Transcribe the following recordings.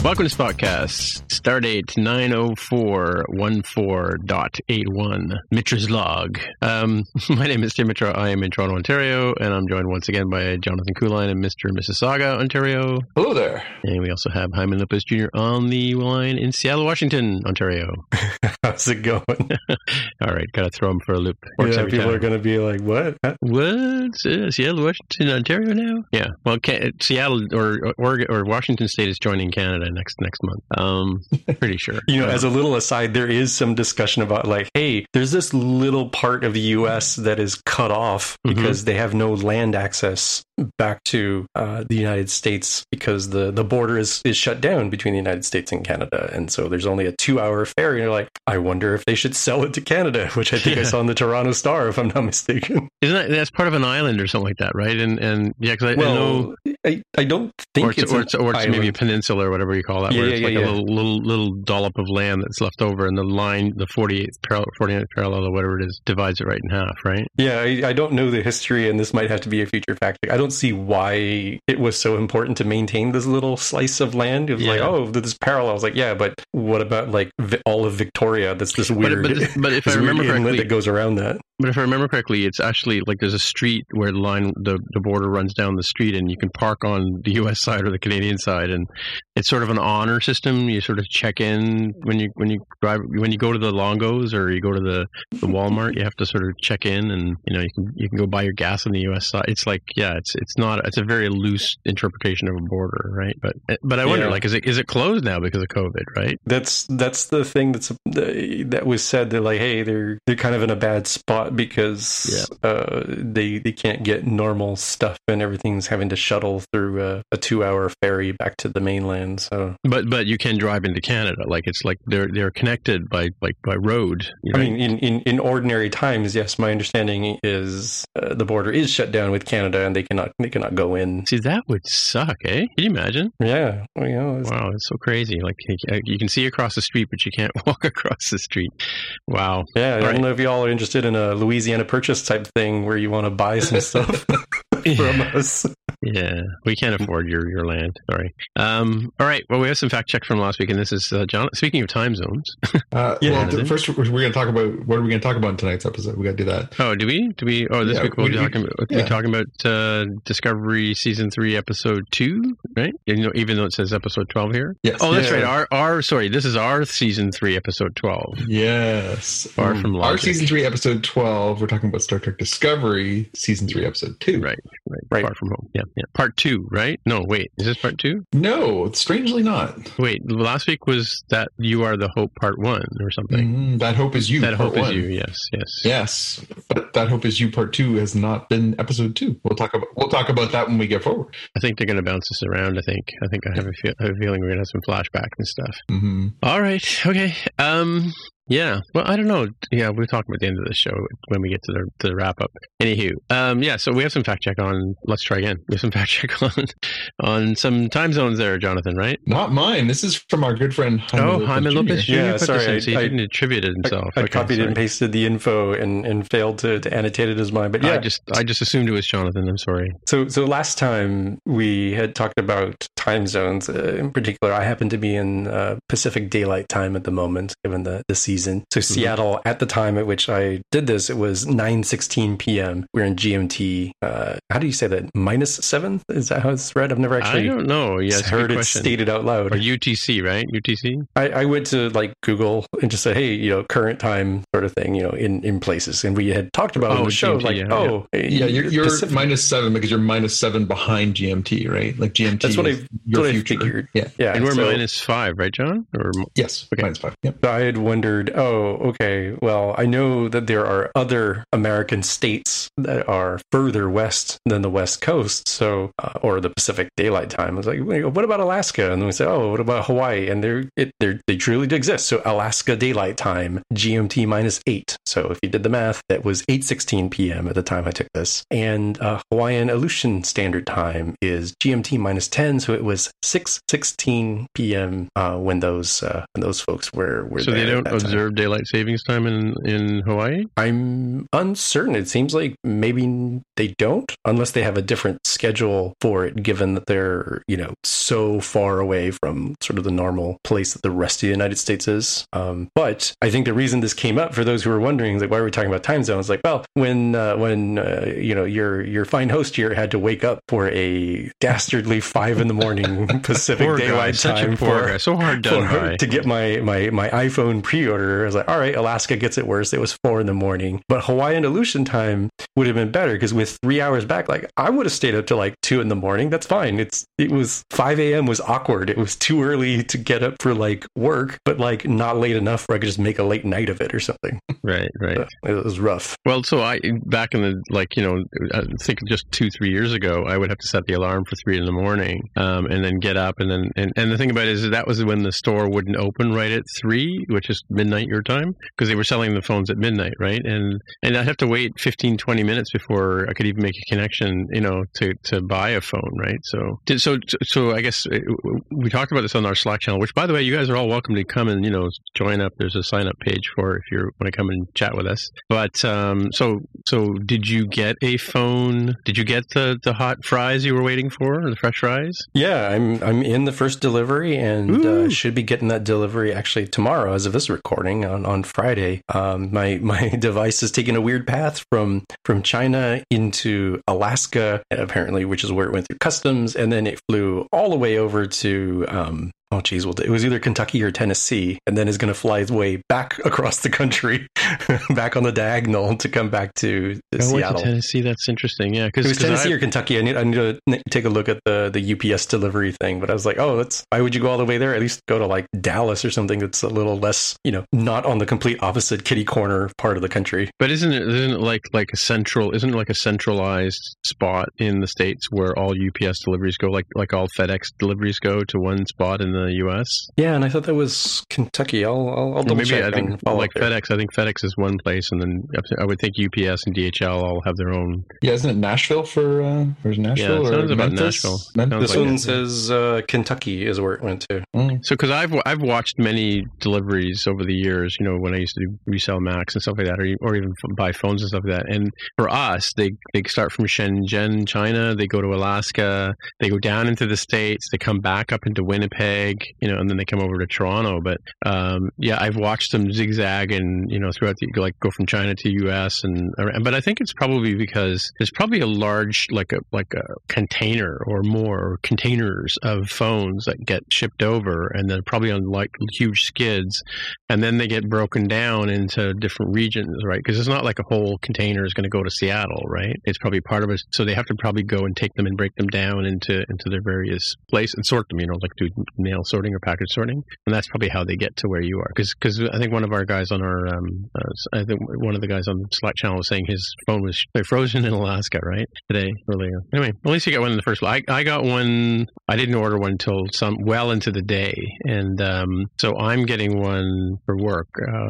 Welcome to Spotcast. Stardate 90414.81. Mitra's log. My name is Tim Mitra. I am in Toronto, Ontario, and I'm joined once again by Jonathan Kuline in Mr. Mississauga, Ontario. Hello there. And we also have Hyman Lupus Jr. on the line in Seattle, Washington, Ontario. How's it going? All right, gotta throw him for a loop. Works every people time. Are going to be like, what? What? Seattle, Washington, Ontario now? Yeah. Well, Seattle or Washington State is joining Canada next month. Pretty sure. As a little aside, there is some discussion about like, hey, there's this little part of the U.S. that is cut off because they have no land access back to the United States because the border is shut down between the United States and Canada. And so there's only a 2-hour ferry. And you're like, I wonder if they should sell it to Canada, which I think I saw in the Toronto Star, if I'm not mistaken. Isn't that's part of an island or something like that, right? And yeah, because I know... I don't think it's maybe a peninsula or whatever you call that, where it's like a little dollop of land that's left over, and the line, the 48th parallel or whatever it is, divides it right in half, right? Yeah, I don't know the history, and this might have to be a future fact. I don't see why it was so important to maintain this little slice of land. It was like, oh, this parallel. I was like, yeah, but what about like all of Victoria? That's this weird. But if I remember correctly, that goes around that. But if I remember correctly, it's actually like there's a street where the border runs down the street, and you can park on the U.S. side or the Canadian side, and it's sort of an honor system. You sort of check in when you go to the Longos or you go to the Walmart. You have to sort of check in, and you can go buy your gas on the U.S. side. It's like it's a very loose interpretation of a border, right? But I wonder, like, is it closed now because of COVID, right? That's the thing that was said. They're like, hey, they're kind of in a bad spot because they can't get normal stuff, and everything's having to shuttle through a 2-hour ferry back to the mainland. So, but you can drive into Canada. Like it's like they're connected by road. I mean, in ordinary times, yes. My understanding is the border is shut down with Canada, and they cannot go in. See, that would suck, eh? Can you imagine? Yeah. Wow, it's so crazy. Like you can see across the street, but you can't walk across the street. Wow. Yeah, I don't know if y'all are interested in a Louisiana Purchase type thing where you want to buy some stuff from us. Yeah, we can't afford your land. Sorry. All right. Well, we have some fact checks from last week, and this is John. Speaking of time zones. First we're going to talk about what are we going to talk about in tonight's episode. We got to do that. Oh, do we? Oh, this week we're talking about Discovery Season 3, Episode 2, right? Even though it says Episode 12 here. Yes. Oh, that's right. This is our Season 3, Episode 12. Yes. Far from logic. Our Season 3, Episode 12. We're talking about Star Trek Discovery Season 3, Episode 2. Right. Far from home. Yeah. Part 2, right? No, wait. Is this Part 2? No, strangely not. Wait, last week was that You Are the Hope Part 1 or something. That Hope Is You. That Part Hope 1. Is You. Yes. But That Hope Is You Part 2 has not been Episode 2. We'll talk about that when we get forward. I think they're going to bounce this around. I have a feeling we're going to have some flashback and stuff. Mm-hmm. All right. Okay. Yeah. Well, I don't know. Yeah, we'll talk about the end of the show when we get to the wrap up. Anywho, so we have some fact check on. Let's try again. We have some fact check on some time zones there, Jonathan. Right? Not mine. This is from our good friend Hyman Lupus Jr. Yeah, sorry, he didn't attribute it himself. I copied and pasted the info and failed to annotate it as mine. But yeah, I just assumed it was Jonathan. I'm sorry. So last time we had talked about time zones. In particular, I happen to be in Pacific Daylight Time at the moment, given the season. So Seattle, at the time at which I did this, it was 9:16 p.m. We're in GMT. How do you say that? -7? Is that how it's read? I've never actually. I don't know. Yes, heard it stated out loud. Or UTC, right? UTC. I went to like Google and just said, hey, current time sort of thing, in places, and we had talked about it on the show. GMT, you're -7 because you're -7 behind GMT, right? Like GMT. That's what I figured. Yeah. And we're -5, right, John? Yes. Okay. -5. Yep. So I had wondered. Okay. Well, I know that there are other American states that are further west than the West Coast, so or the Pacific Daylight Time. I was like, what about Alaska? And then we said, what about Hawaii? And they truly do exist. So Alaska Daylight Time, GMT -8. So if you did the math, that was 8:16 p.m. at the time I took this. And Hawaiian Aleutian Standard Time is GMT -10, so it was 6:16 p.m. When those folks were so there. They don't observe daylight savings time in Hawaii? I'm uncertain. It seems like maybe they don't, unless they have a different schedule for it, given that they're, so far away from sort of the normal place that the rest of the United States is. But I think the reason this came up, for those who are wondering, like, why are we talking about time zones? Like, well, when your fine host here had to wake up for a dastardly 5 a.m. Pacific daylight time so hard done to get my iPhone pre-order. I was like, all right, Alaska gets it worse. It was 4 a.m. But Hawaiian Aleutian time would have been better, because with 3 hours back, like, I would have stayed up till like 2 a.m. That's fine. It was 5 a.m. was awkward. It was too early to get up for like work, but like not late enough where I could just make a late night of it or something. Right. It was rough. Well, so back in the, I think just 2-3 years ago, I would have to set the alarm for 3 a.m. and then get up, and the thing about it is that was when the store wouldn't open right at 3, which is midnight your time, because they were selling the phones at midnight, right? And I'd have to wait 15-20 minutes before I could even make a connection, to buy a phone, right? So I guess we talked about this on our Slack channel, which, by the way, you guys are all welcome to come and join up. There's a sign up page for if you want to come and chat with us. But so did you get a phone? Did you get the hot fries you were waiting for, or the fresh fries? Yeah, I'm in the first delivery, and should be getting that delivery actually tomorrow as of this recording on Friday. My device is taking a weird path from China into Alaska, apparently, which is where it went through customs, and then it flew all the way over to it was either Kentucky or Tennessee, and then is going to fly its way back across the country, back on the diagonal to come back to Seattle. To Tennessee, that's interesting. Yeah, because it was Tennessee or Kentucky. I need to take a look at the UPS delivery thing, but I was like, why would you go all the way there? At least go to like Dallas or something that's a little less, not on the complete opposite kitty corner part of the country. But isn't it like a centralized spot in the States where all UPS deliveries go, like all FedEx deliveries go to one spot in the U.S.? Yeah, and I thought that was Kentucky. I'll double check. I think like FedEx. I think FedEx is one place, and then I would think UPS and DHL all have their own. Yeah, isn't it Nashville or Nashville? Yeah, it sounds or about Memphis? Nashville. This one says Kentucky is where it went to. So, because I've watched many deliveries over the years, when I used to resell Macs and stuff like that, or even buy phones and stuff like that. And for us, they start from Shenzhen, China. They go to Alaska. They go down into the States. They come back up into Winnipeg, and then they come over to Toronto. But I've watched them zigzag and throughout go from China to U.S. But I think it's probably because there's probably a large like a container or more containers of phones that get shipped over, and they're probably on like huge skids, and then they get broken down into different regions, right? Because it's not like a whole container is going to go to Seattle, right? It's probably part of it, so they have to probably go and take them and break them down into their various places and sort them, like do mail sorting or package sorting, and that's probably how they get to where you are. Because I think one of our guys on our I think one of the guys on the Slack channel was saying his phone was frozen in Alaska, right? Earlier. Anyway, at least you got one in the first one. I got one. I didn't order one until well into the day, and so I'm getting one for work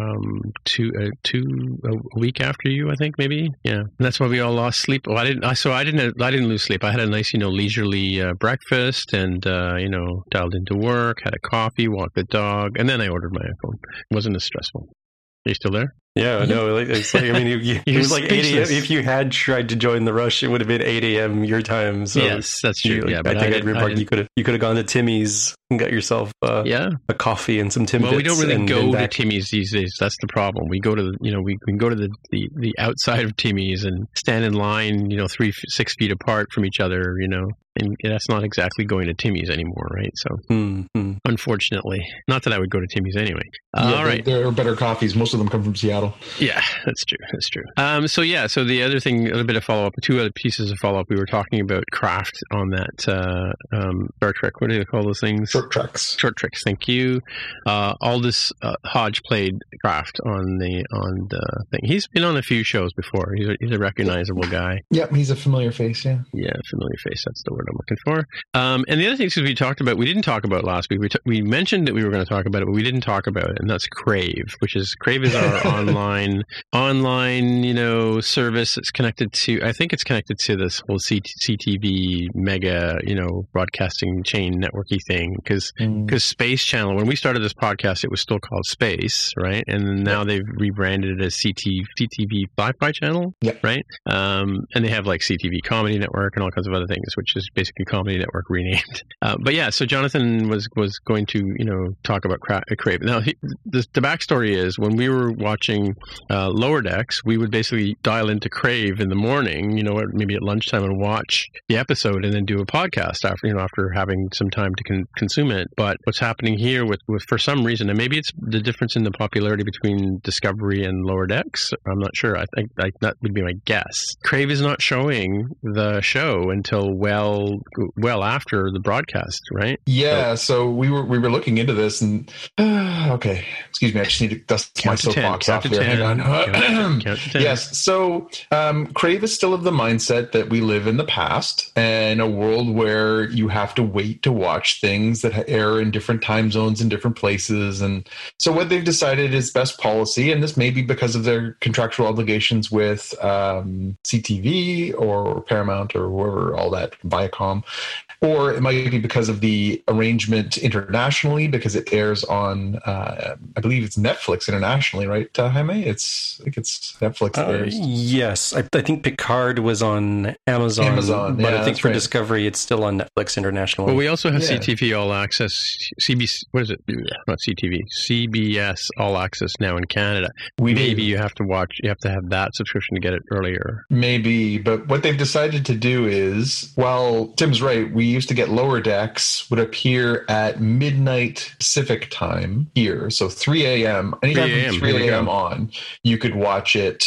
a week after you, I think, maybe. Yeah, and that's why we all lost sleep. Well, I didn't lose sleep. I had a nice, leisurely breakfast, and dialed into work, had a coffee, walked the dog, and then I ordered my iPhone. It wasn't as stressful. Are you still there? Yeah, no, it's like, it was like 8 a.m. If you had tried to join the rush, it would have been 8 a.m. your time. So yes, that's true. But I think you could have gone to Timmy's and got yourself a coffee and some Timbits. Well, we don't really go to Timmy's these days. That's the problem. We go to we can go to the outside of Timmy's and stand in line, 6 feet apart from each other, and that's not exactly going to Timmy's anymore, right? So, unfortunately, not that I would go to Timmy's anyway. All right, there are better coffees. Most of them come from Seattle. Yeah, that's true. So the other thing, a bit of follow up, 2 other pieces of follow up. We were talking about craft on that Star Trek. What do they call those things? Short treks. Thank you. Aldous Hodge played craft on the thing. He's been on a few shows before. He's a recognizable guy. Yep, he's a familiar face. Yeah, familiar face. That's the word I'm looking for. And the other thing is we didn't talk about last week. We mentioned that we were going to talk about it, but we didn't talk about it, and that's Crave, which is Crave is our online online, service that's connected to, I think it's connected to this whole CTV mega, broadcasting chain networky thing. Because Space Channel, when we started this podcast, it was still called Space, right? And now they've rebranded it as CTV Sci-Fi Channel, right? And they have like CTV Comedy Network and all kinds of other things, which is basically Comedy Network renamed. But yeah, so Jonathan was going to, talk about Crave. Now, the backstory is when we were watching Lower Decks, we would basically dial into Crave in the morning, maybe at lunchtime, and watch the episode and then do a podcast after having some time to consume it. But what's happening here with for some reason, and maybe it's the difference in the popularity between Discovery and Lower Decks, I'm not sure. I think that would be my guess. Crave is not showing the show until well after the broadcast, right? Yeah, so we were looking into this, and okay, excuse me, I just need to dust my soapbox off here. Hang on. Count to 10. Yes, so Crave is still of the mindset that we live in the past and a world where you have to wait to watch things that air in different time zones in different places. And so what they've decided is best policy, and this may be because of their contractual obligations with CTV or Paramount or whoever, all that, Viacom, or it might be because of the arrangement internationally, because it airs on, I believe it's Netflix internationally, right, Jaime? I think it's Netflix. Yes, I think Picard was on Amazon, but I think for Discovery, it's still on Netflix internationally. Well, we also have CTV All Access, CBC, what is it? Not CTV, CBS All Access now in Canada. Maybe you have to have that subscription to get it earlier. Maybe, but what they've decided to do is, well, Tim's right, we used to get Lower Decks would appear at midnight Pacific time here. So 3 a.m. Anytime from 3 a.m. on, you could watch it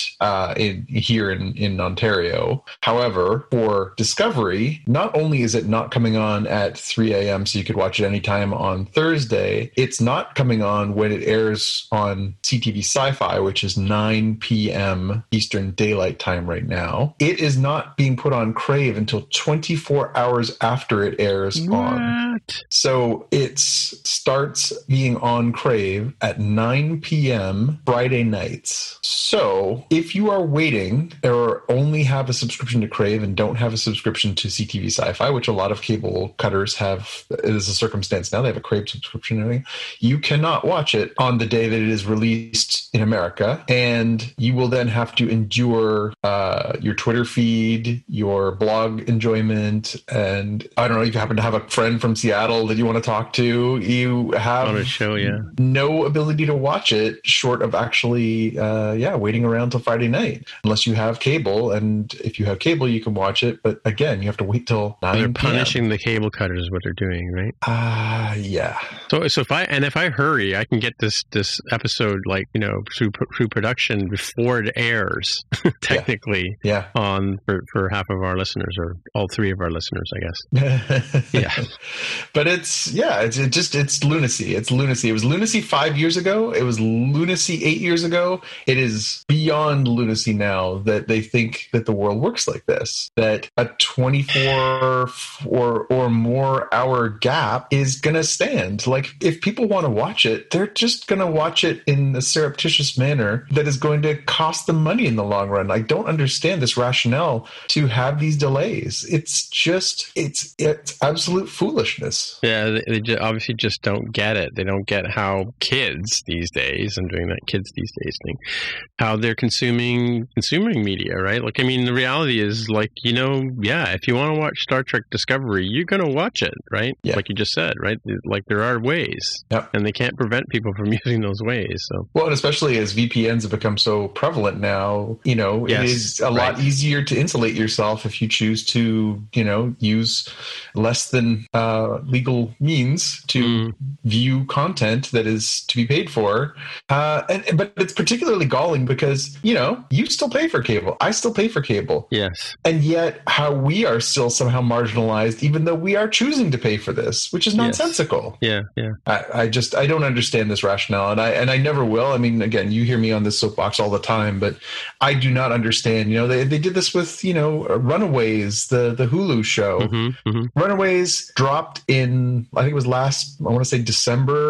here in Ontario. However, for Discovery, not only is it not coming on at 3 a.m. so you could watch it anytime on Thursday, it's not coming on when it airs on CTV Sci-Fi, which is 9 p.m. Eastern Daylight Time right now. It is not being put on Crave until 24 hours after it airs on. So it starts being on Crave at 9 p.m. Friday nights. So if you are waiting or only have a subscription to Crave and don't have a subscription to CTV Sci-Fi, which a lot of cable cutters have, it is a circumstance now, they have a Crave subscription and everything, you cannot watch it on the day that it is released in America, and you will then have to endure your Twitter feed, your blog enjoyment, and I don't know, if you happen to have a friend from Seattle that you want to talk to, you have on a show, no ability to watch it short of actually waiting around till Friday night, unless you have cable. And if you have cable, you can watch it, but again, you have to wait till 9 They're punishing the cable cutters is what they're doing, right? Yeah. So if I hurry, I can get this episode through production before it airs, technically. Yeah. For half of our listeners, or all three of our listeners, I guess. Yeah. But it's lunacy. It's lunacy. It was lunacy 5 years ago. It was lunacy 8 years ago. It is beyond lunacy now that they think that the world works like this, that a 24 or more hour gap is going to stand. Like, if people want to watch it, they're just going to watch it in a surreptitious manner that is going to cost them money in the long run. I don't understand this rationale to have these delays. It's absolute foolishness. Yeah, they obviously just don't get it. They don't get how kids these days, I'm doing that kids these days thing, how they're consuming media, right? Like, I mean, the reality is, like, if you want to watch Star Trek Discovery, you're going to watch it, right? Yeah. Like you just said, right? Like, there are ways, and they can't prevent people from using those ways. So, well, and especially as VPNs have become so prevalent now, it is a lot easier to insulate yourself if you choose to, use less than legal means to view content that is to be paid for. But it's particularly galling because, you still pay for cable. I still pay for cable. Yes. And yet how we are still somehow marginalized, even though we are choosing to pay for this, which is nonsensical. Yes. Yeah. I don't understand this rationale, and I never will. I mean, again, you hear me on this soapbox all the time, but I do not understand. They did this with, Runaways, the Hulu show. Mm-hmm. Runaways dropped in, I think it was I want to say December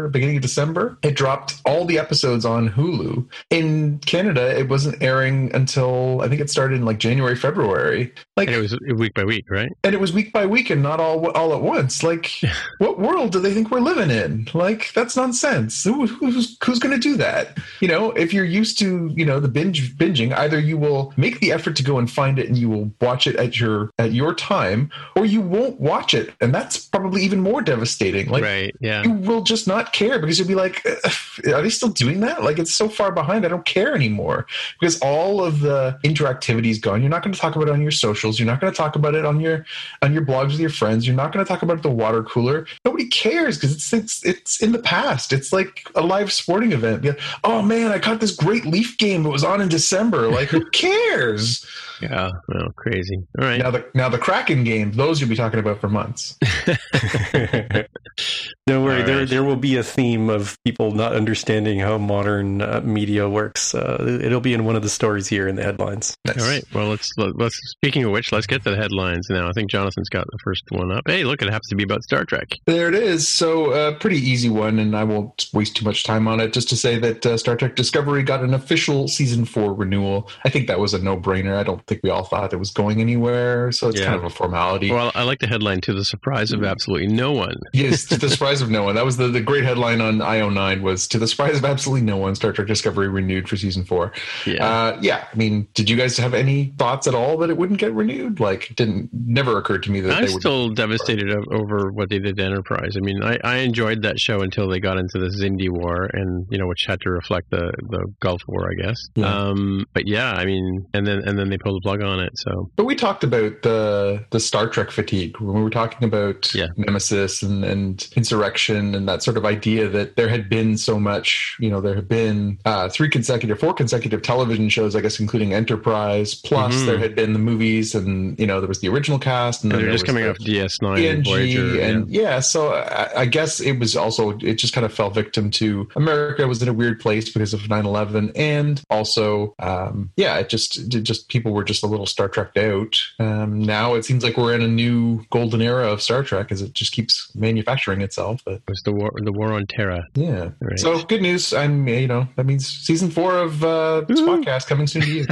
November, beginning of December. It dropped all the episodes on Hulu. In Canada, it wasn't airing until, I think it started in like January, February. Like, and it was week by week, right? And it was week by week and not all at once. Like, what world do they think we're living in? Like, that's nonsense. Who's going to do that? You know, if you're used to, you know, the binging, either you will make the effort to go and find it and you will watch it at your time, or you won't watch it. And that's probably even more devastating. Like, right, yeah. You will just not care because you'll be like, are they still doing that? Like, it's so far behind. I don't care anymore because all of the interactivity is gone. You're not going to talk about it on your socials. You're not going to talk about it on your blogs with your friends. You're not going to talk about it at the water cooler. Nobody cares because it's in the past. It's like a live sporting event. Like, oh man, I caught this great Leaf game that was on in December. Like, who cares? Yeah, well, crazy. All right. Now the Kraken games, those you'll be talking about for months. Don't worry, right. There will be a theme of people not understanding how modern media works. It'll be in one of the stories here in the headlines. Nice. All right. Well, let's. Speaking of which, let's get to the headlines now. I think Jonathan's got the first one up. Hey, look, it happens to be about Star Trek. There it is. So, pretty easy one, and I won't waste too much time on it. Just to say that Star Trek Discovery got an official season 4 renewal. I think that was a no-brainer. I don't think we all thought it was going anywhere, so it's kind of a formality. Well, I like the headline, to the surprise of absolutely no one. Yes, to the surprise of no one. That was the great headline on IO9 was, to the surprise of absolutely no one, Star Trek Discovery renewed for season 4. I mean, did you guys have any thoughts at all that it wouldn't get renewed? Like, it never occurred to me that I'm still devastated over what they did to Enterprise. I mean, I enjoyed that show until they got into the Xindi War, and you know, which had to reflect the Gulf War, I guess. Yeah. But yeah, I mean, and then they pulled the plug on it. So, but we talked about the Star Trek fatigue when we were talking about Nemesis and Insurrection and that sort of idea that there had been so much. You know, there have been 4 consecutive television shows, I guess, including Enterprise. Plus, there had been the movies, and you know, there was the original cast, and then they're just coming off DS9 and Voyager, and so I guess it was also, it just kind of fell victim to America was in a weird place because of 9/11, and also it just people were just a little Star Trekked out. Now it seems like we're in a new golden era of Star Trek as it just keeps manufacturing itself. But it was the war on Terra. Yeah. Right. So good news. That means season 4 of this podcast coming soon to you.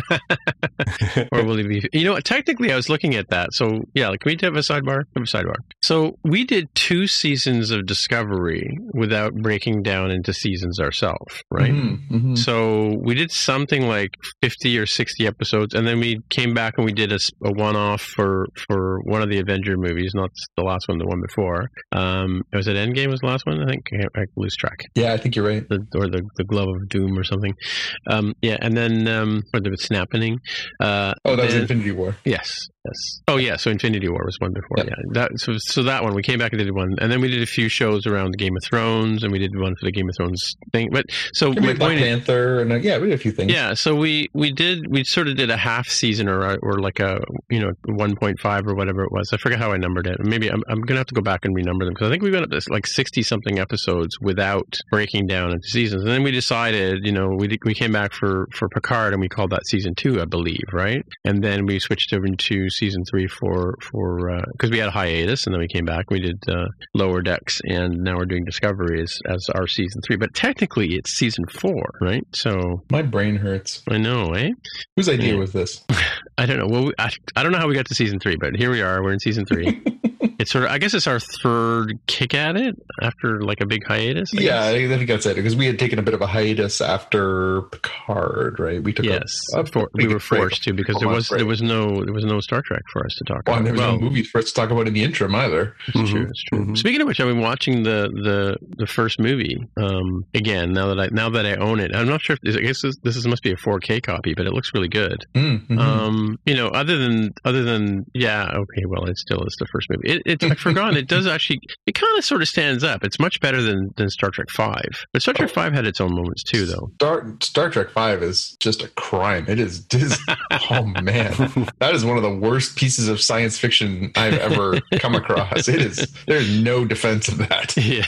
Or will it be? You know, technically, I was looking at that. So yeah, can we have a sidebar? So we did 2 seasons of Discovery without breaking down into seasons ourselves, right? Mm-hmm. So we did something like 50 or 60 episodes, and then we came back and we did a one-off for one of the Avenger movies, not the last one, the one before. Was it Endgame was the last one? I think I lose track. Yeah, I think you're right. The Glove of Doom or something. And then or the Snapping. That was Infinity War. Yes. Oh yeah, so Infinity War was one before. Yep. Yeah, so that one we came back and did one, and then we did a few shows around Game of Thrones, and we did one for the Game of Thrones thing. But so my point, Panther, and we did a few things. Yeah, so we sort of did a half season or like a 1.5 or whatever it was. I forget how I numbered it. Maybe I'm gonna have to go back and renumber them because I think we went up to like 60 something episodes without breaking down into seasons. And then we decided, we came back for Picard and we called that season 2, I believe, right? And then we switched over into season 3 for because we had a hiatus, and then we came back. We did Lower Decks, and now we're doing Discovery as our season 3. But technically, it's season 4, right? So my brain hurts. I know, eh? Whose idea was this? I don't know. Well, I don't know how we got to season 3, but here we are. We're in season 3. It's sort of, I guess it's our third kick at it after like a big hiatus. I think that's it, because we had taken a bit of a hiatus after Picard, right? We took we were forced to, because there was no Star Trek for us to talk about. And there was no movies for us to talk about in the interim either. It's true. Mm-hmm. Speaking of which, I've been watching the first movie again now that I own it. I'm not sure if I guess this must be a 4K copy, but it looks really good. Mm-hmm. Other than it still is the first movie. I forgot. It does actually. It kind of sort of stands up. It's much better than Star Trek 5. But Star Trek 5 had its own moments too, though. Star Trek 5 is just a crime. It is. Oh man, that is one of the worst pieces of science fiction I've ever come across. It is. There's no defense of that. Yeah,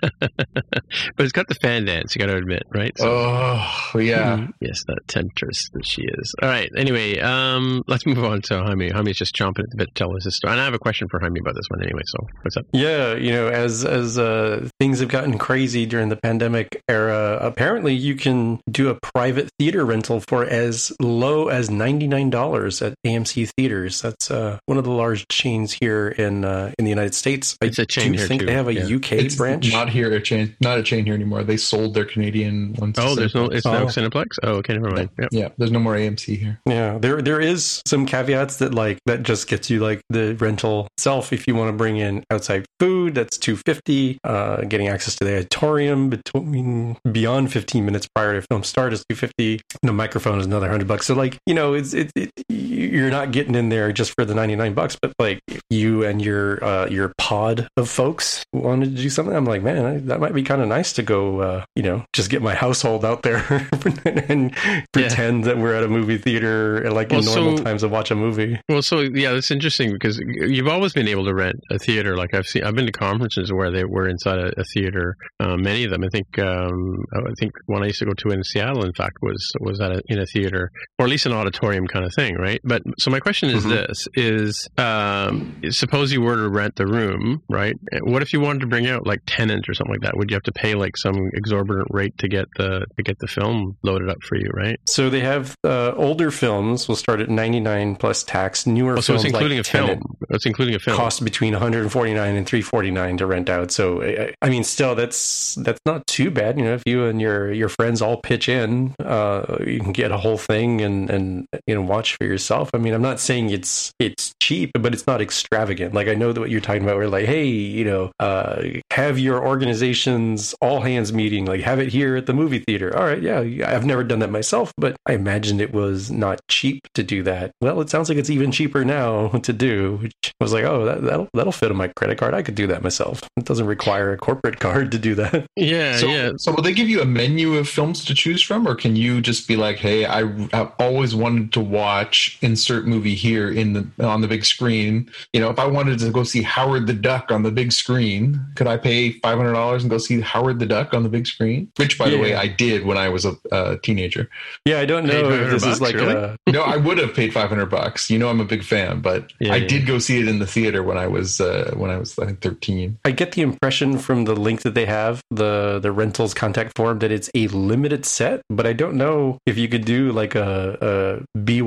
but it's got the fan dance. You got to admit, right? So, oh yeah. Yes, that temptress that she is. All right. Anyway, let's move on to Jaime. Jaime's just chomping at the bit to tell us his story. And I have a question for Jaime, by the way. this one anyway. So what's up? Yeah, as things have gotten crazy during the pandemic era, apparently you can do a private theater rental for as low as $99 at AMC theaters. That's one of the large chains here in the United States. It's a chain here think too. They have a UK branch. Not a chain here anymore. They sold their Canadian ones. Oh, it's no Cineplex. Oh, okay, never mind. Yep. Yeah, there's no more AMC here. Yeah, there is some caveats that just gets you the rental itself. If you want to bring in outside food, that's $250. Getting access to the auditorium beyond 15 minutes prior to film start is $250. The microphone is another $100. So you're not getting in there just for the $99, but you and your pod of folks wanted to do something. I'm like, man, that might be kind of nice to go, just get my household out there and pretend that we're at a movie theater in normal times to watch a movie. Well, so yeah, that's interesting because you've always been able to rent a theater. Like I've been to conferences where they were inside a theater. Many of them, I think one I used to go to in Seattle, in fact, was in a theater, or at least an auditorium kind of thing, right? But so my question is this: suppose you were to rent the room, right? What if you wanted to bring out like tenants or something like that? Would you have to pay some exorbitant rate to get the film loaded up for you, right? So they have older films will start at $99 plus tax. Newer films, it's including a film. It's including a film. Cost between $149 and $349 to rent out. So I mean, still that's not too bad. If you and your friends all pitch in, you can get a whole thing and watch for yourself. I mean, I'm not saying it's cheap, but it's not extravagant. Like I know that what you're talking about. We're like, hey, have your organization's all hands meeting. Like have it here at the movie theater. All right, yeah, I've never done that myself, but I imagined it was not cheap to do that. Well, it sounds like it's even cheaper now to do, which I was like, oh, that'll fit on my credit card. I could do that myself. It doesn't require a corporate card to do that. Yeah. So will they give you a menu of films to choose from, or can you just be like, hey, I've always wanted to watch insert movie here on the big screen. If I wanted to go see Howard the Duck on the big screen, could I pay $500 and go see Howard the Duck on the big screen? Which, by the way, I did when I was a teenager. Yeah, I don't know if this is really? No, I would have paid $500. I'm a big fan, but I did go see it in the theater when I was I think 13. I get the impression from the link that they have, the rentals contact form, that it's a limited set, but I don't know if you could do like a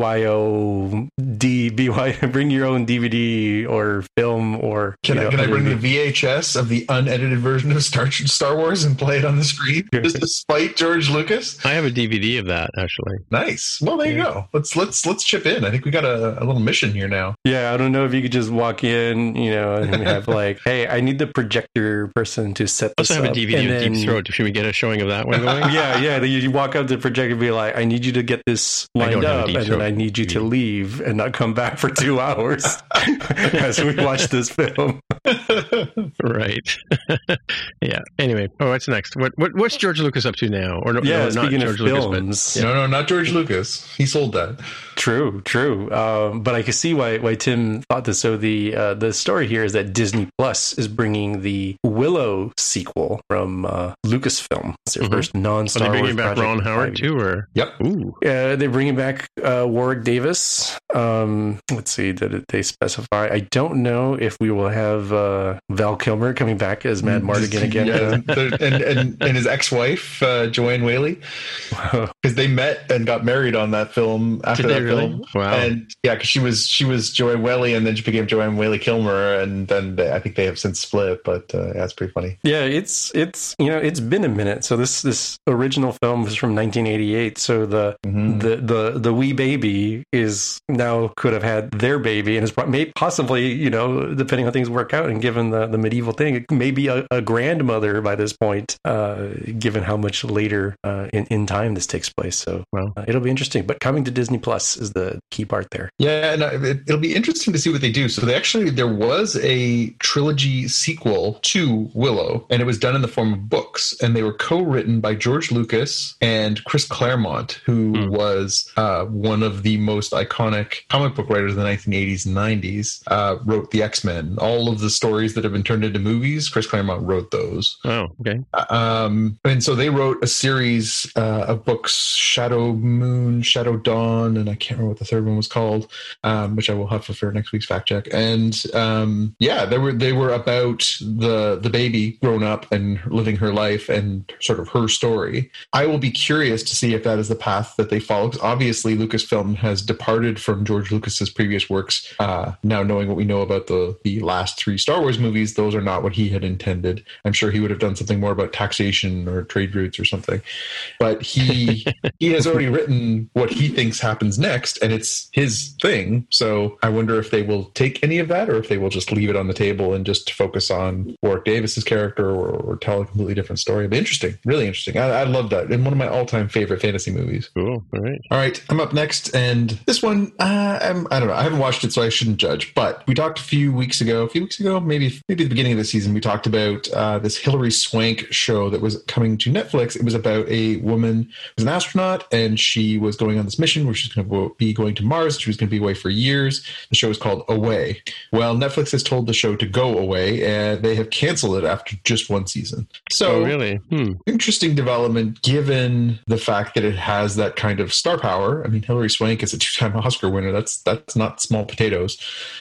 BYOD, bring your own DVD or film, or can I bring the VHS of the unedited version of Star Wars and play it on the screen just to spite George Lucas? I have a DVD of that actually. Nice. Well, there you go. Let's chip in. I think we got a little mission here now. Yeah, I don't know if you could just walk in, and have like, hey, I need the projector person to set this up. I also have a DVD of Deep Throat. Should we get a showing of that one going? Yeah. You walk up to the projector and be like, I need you to get this lined up, and then I need you to leave and not come back for 2 hours as we watch this film. Right. Yeah. Anyway, what's next? What's George Lucas up to now? Or speaking not of George films, Lucas, no, not George Lucas. He sold that. True. But I can see why Tim thought this. So the story here is that Disney Plus is bringing the Willow sequel from Lucasfilm. It's their first non-Star Wars project. Are they bringing back Ron Howard too, or? Yep. Ooh. They're bringing back Warwick Davis. Let's see, did they specify? I don't know if we will have Val Kilmer coming back as Mad Mardigan again. Yeah, and his ex-wife Joanne Whaley, because they met and got married on that film. After that film, wow. And yeah, because she was Joanne Whaley, and then she became Joanne Whaley Kilmer, and then I think they have since split. But that's pretty funny. Yeah, it's been a minute. So this original film was from 1988. So the wee baby could have had their baby, and is possibly, depending on how things work out, and given the medieval thing, it may be a grandmother by this point, given how much later in time this takes place. So it'll be interesting. But coming to Disney Plus is the key part there. Yeah, and it'll be interesting to see what they do. So there was a trilogy sequel to Willow, and it was done in the form of books, and they were co-written by George Lucas and Chris Claremont, who was one of the most iconic comic book writers of the 1980s and 90s. Wrote the X-Men, all of the the stories that have been turned into movies. Chris Claremont wrote those. Oh, okay. And so they wrote a series of books, Shadow Moon, Shadow Dawn, and I can't remember what the third one was called, which I will have for next week's fact check. And they were about the baby grown up and living her life and sort of her story. I will be curious to see if that is the path that they follow. Obviously, Lucasfilm has departed from George Lucas's previous works. Now, knowing what we know about the last 3 Star Wars movies, those are not what he had intended. I'm sure he would have done something more about taxation or trade routes or something. But he has already written what he thinks happens next, and it's his thing. So I wonder if they will take any of that, or if they will just leave it on the table and just focus on Warwick Davis's character, or tell a completely different story. But interesting, really interesting. I love that. And one of my all-time favorite fantasy movies. Cool. All right. I'm up next, and this one, I don't know. I haven't watched it, so I shouldn't judge. But we talked a few weeks ago, maybe the beginning of the season, we talked about this Hilary Swank show that was coming to Netflix. It was about a woman who was an astronaut, and she was going on this mission where she's going to be going to Mars. She was going to be away for years. The show is called Away. Well, Netflix has told the show to go away, and they have canceled it after just 1 season. So, really? Interesting development, given the fact that it has that kind of star power. I mean, Hilary Swank is a 2-time Oscar winner. That's not small potatoes.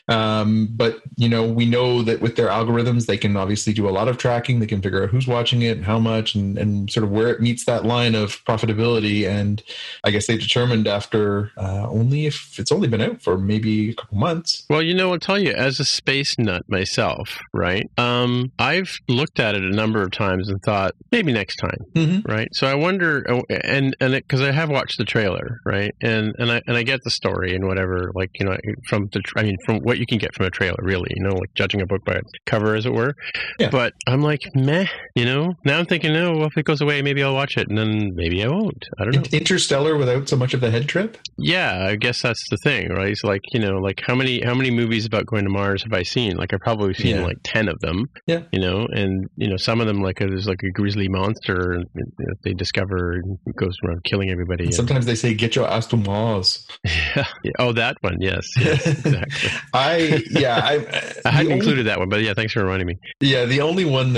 But, we know that with their algorithms, they can obviously do a lot of tracking. They can figure out who's watching it and how much, and sort of where it meets that line of profitability. And I guess they determined after if it's only been out for maybe a couple months. Well, I'll tell you, as a space nut myself, right? I've looked at it a number of times and thought, maybe next time, right? So I wonder, and because I have watched the trailer, right? And I get the story and whatever, like, from what you can get from a trailer, really, like judging a book by its cover, as it were. Yeah. But I'm like, meh, now I'm thinking, well, if it goes away, maybe I'll watch it, and then maybe I won't. I don't know. Interstellar without so much of the head trip? Yeah, I guess that's the thing, right? It's like, like how many movies about going to Mars have I seen? Like, I've probably seen like 10 of them. Yeah. And some of them, like, there's like a grizzly monster they discover and goes around killing everybody. And sometimes they say, get your ass to Mars. Yeah. Oh, that one. Yes, exactly. I hadn't included that one, but yeah, thanks for reminding me. Yeah, the only thing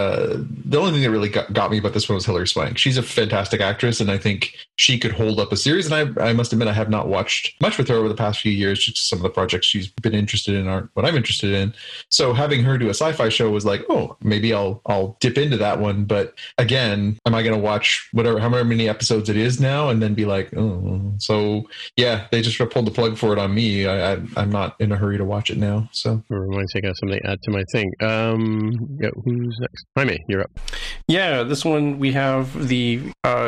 that really got me about this one was Hilary Swank. She's a fantastic actress, and I think she could hold up a series. And I must admit, I have not watched much with her over the past few years. Just some of the projects she's been interested in aren't what I'm interested in. So having her do a sci-fi show was like, oh, maybe I'll dip into that one. But again, am I going to watch however many episodes it is now, and then be like, oh? So yeah, they just pulled the plug for it on me. I'm not in a hurry to watch it now. So reminds me, I got something to add to my thing. Who's next? Jaime, you're up. Yeah, this one we have the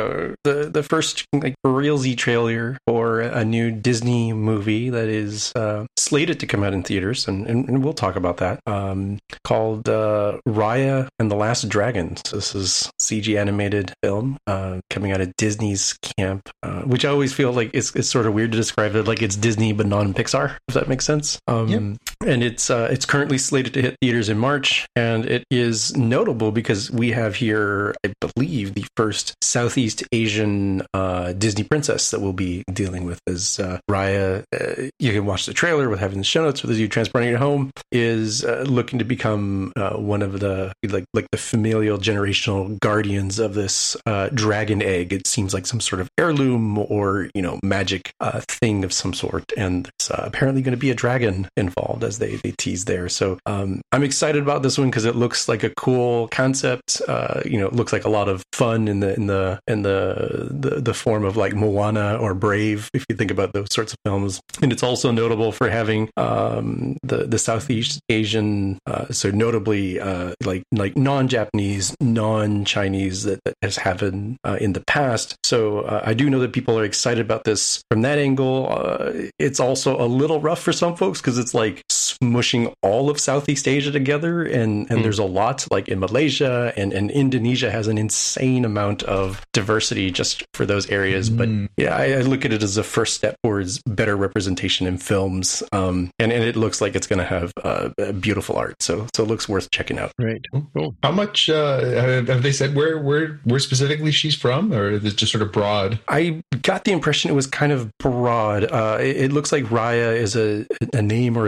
first like realsy trailer for a new Disney movie that is slated to come out in theaters, and we'll talk about that. Called Raya and the Last Dragon. So this is CG animated film coming out of Disney's camp, which I always feel like it's sort of weird to describe it like it's Disney but non-Pixar, if that makes sense. Yep. And it's currently slated to hit theaters in March, and it is notable because we have here, I believe, the first Southeast Asian Disney princess that we'll be dealing with as Raya. You can watch the trailer with having the show notes for those of you transporting it home, is looking to become one of the like the familial generational guardians of this dragon egg. It seems like some sort of heirloom or magic thing of some sort, and it's apparently going to be a dragon involved, as they tease there. So I'm excited about this one because it looks like a cool concept. It looks like a lot of fun in the form of like Moana or Brave, if you think about those sorts of films. And it's also notable for having the Southeast Asian, so notably like non-Japanese, non-Chinese that has happened in the past. So I do know that people are excited about this from that angle. It's also a little rough for some folks because it's like smushing all of Southeast Asia together, and there's a lot like in Malaysia and Indonesia has an insane amount of diversity just for those areas. But yeah, I look at it as a first step towards better representation in films, and it looks like it's going to have beautiful art, so it looks worth checking out. Right. Cool. How much have they said where specifically she's from, or is it just sort of broad? I got the impression it was kind of broad. It looks like Raya is a name or a term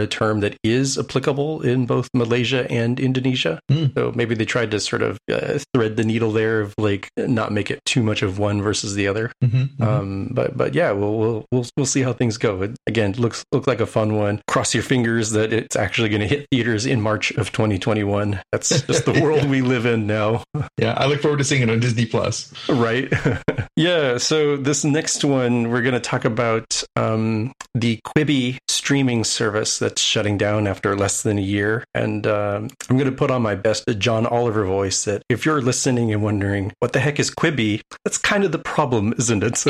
that is applicable in both Malaysia and Indonesia. So maybe they tried to sort of thread the needle there of like not make it too much of one versus the other. But yeah, we'll see how things go. It, again, looks like a fun one. Cross your fingers that it's actually going to hit theaters in March of 2021. That's just the world we live in now. Yeah, I look forward to seeing it on Disney Plus. Right. Yeah. So this next one, we're going to talk about the Quibi streaming service that's shutting down after less than a year. And I'm going to put on my best John Oliver voice that if you're listening and wondering what the heck is Quibi, that's kind of the problem, isn't it?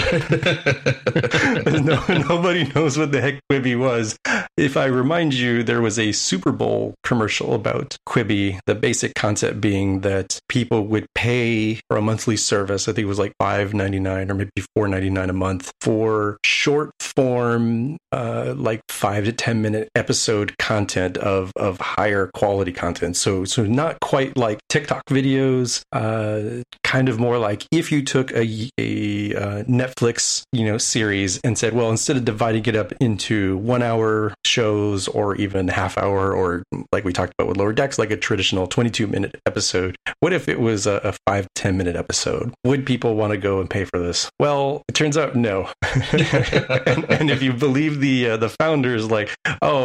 Nobody knows what the heck Quibi was. If I remind you, there was a Super Bowl commercial about Quibi, the basic concept being that people would pay for a monthly service. I think it was like $5.99 or maybe $4.99 a month for short form, like 5 to 10 minute episode content of higher quality content. So not quite like TikTok videos, kind of more like if you took a Netflix, series and said, well, instead of dividing it up into 1 hour shows or even half hour, or like we talked about with Lower Decks, like a traditional 22-minute episode, what if it was a 5-10 minute episode? Would people want to go and pay for this? Well, it turns out no. and if you believe the founders, like,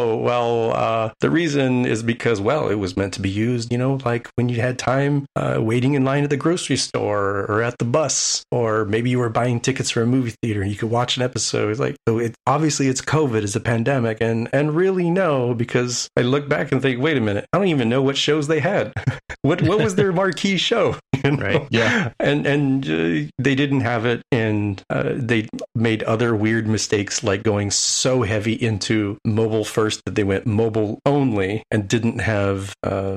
the reason is because, well, it was meant to be used, like when you had time waiting in line at the grocery store or at the bus, or maybe you were buying tickets for a movie theater and you could watch an episode. It's like, so obviously it's COVID, it's a pandemic, and really no, because I look back and think, wait a minute, I don't even know what shows they had. What was their marquee show? Right. Yeah. And they didn't have it, and they made other weird mistakes, like going so heavy into mobile first that they went mobile only and didn't have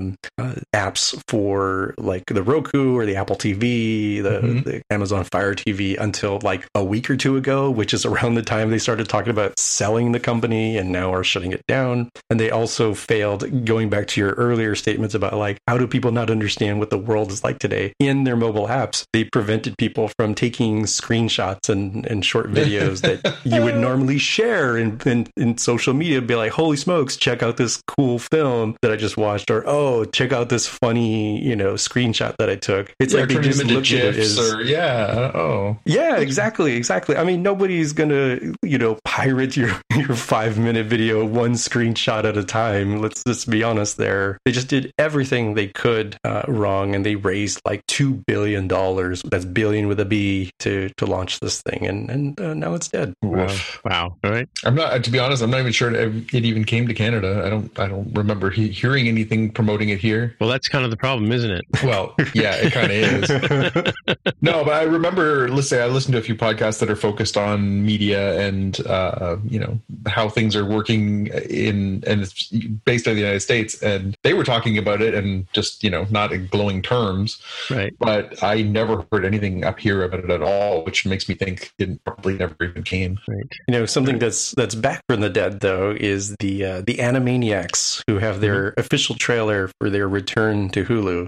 apps for like the Roku or the Apple TV, the Amazon Fire TV until like a week or two ago, which is around the time they started talking about selling the company and now are shutting it down. And they also failed, going back to your earlier statements about like, how do people not understand what the world is like today? In their mobile apps, they prevented people from taking screenshots and short videos that you would normally share in social media. Be like, holy smokes, check out this cool film that I just watched, or oh, check out this funny, screenshot that I took. It's like they just looked at it as, yeah, exactly. I mean, nobody's gonna, pirate your 5-minute video one screenshot at a time. Let's just be honest there. They just did everything they could wrong, and they raised like $2 billion. That's billion with a B to launch this thing, and now it's dead. Wow. All right. I'm not, to be honest, I'm not even sure it even came to Canada. I don't remember hearing anything promoting it here. Well, that's kind of the problem, isn't it? Well, yeah, it kind of is. No, but I remember I listened to a few podcasts that are focused on media and how things are working and it's based on the United States, and they were talking about it and just not in glowing terms. Right. But I never heard anything up here about it at all, which makes me think it probably never even came. Right. Something that's back from the dead though is the Animaniacs, who have their official trailer for their return to Hulu.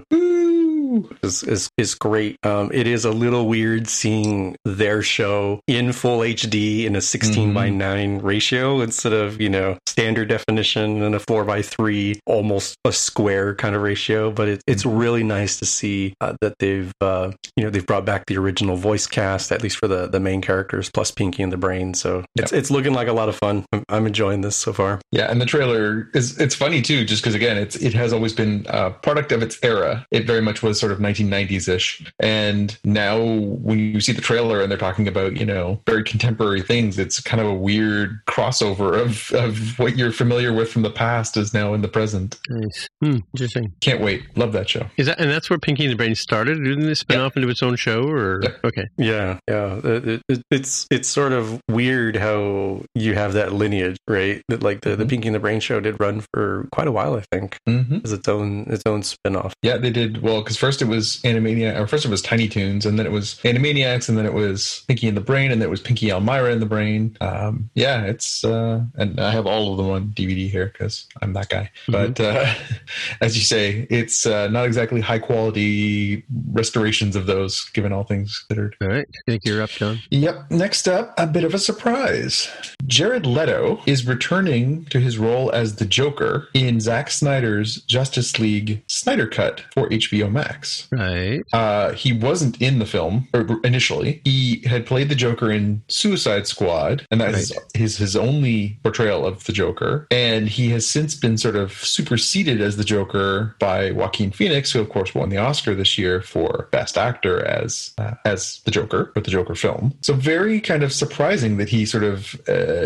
Is great. It is a little weird seeing their show in full HD in a 16:9 ratio instead of standard definition and a 4:3, almost a square kind of ratio. But it's really nice to see that they've brought back the original voice cast, at least for the main characters, plus Pinky and the Brain. So it's looking like a lot of fun. I'm enjoying this so far. Yeah, and the trailer it's funny too, just because again it has always been a product of its era. It very much was sort of 1990s-ish, and now when you see the trailer and they're talking about very contemporary things, it's kind of a weird crossover of what you're familiar with from the past is now in the present. Nice. Interesting. Can't wait. Love that show. And that's where Pinky and the Brain started? Didn't they spin off into its own show? Or okay. Yeah. It's sort of weird how you have that lineage, right? That like the Pinky and the Brain show did run for quite a while, I think, as its own spin-off. Yeah, they did. Well, because first it was first it was Tiny Toons, and then it was Animaniacs, and then it was Pinky and the Brain, and then it was Pinky Elmira and the Brain. It's and I have all of them on DVD here because I'm that guy. But as you say, it's not exactly high quality restorations of those, given all things considered. All right, I think you're up, John. Yep. Next up, a bit of a surprise. Jared Leto is returning to his role as the Joker in Zack Snyder's Justice League Snyder Cut for HBO Max. Right. He wasn't in the film initially. He had played the Joker in Suicide Squad, and that is his only portrayal of the Joker. And he has since been sort of superseded as the Joker by Joaquin Phoenix, who of course won the Oscar this year for Best Actor as the Joker for the Joker film. So very kind of surprising that he sort of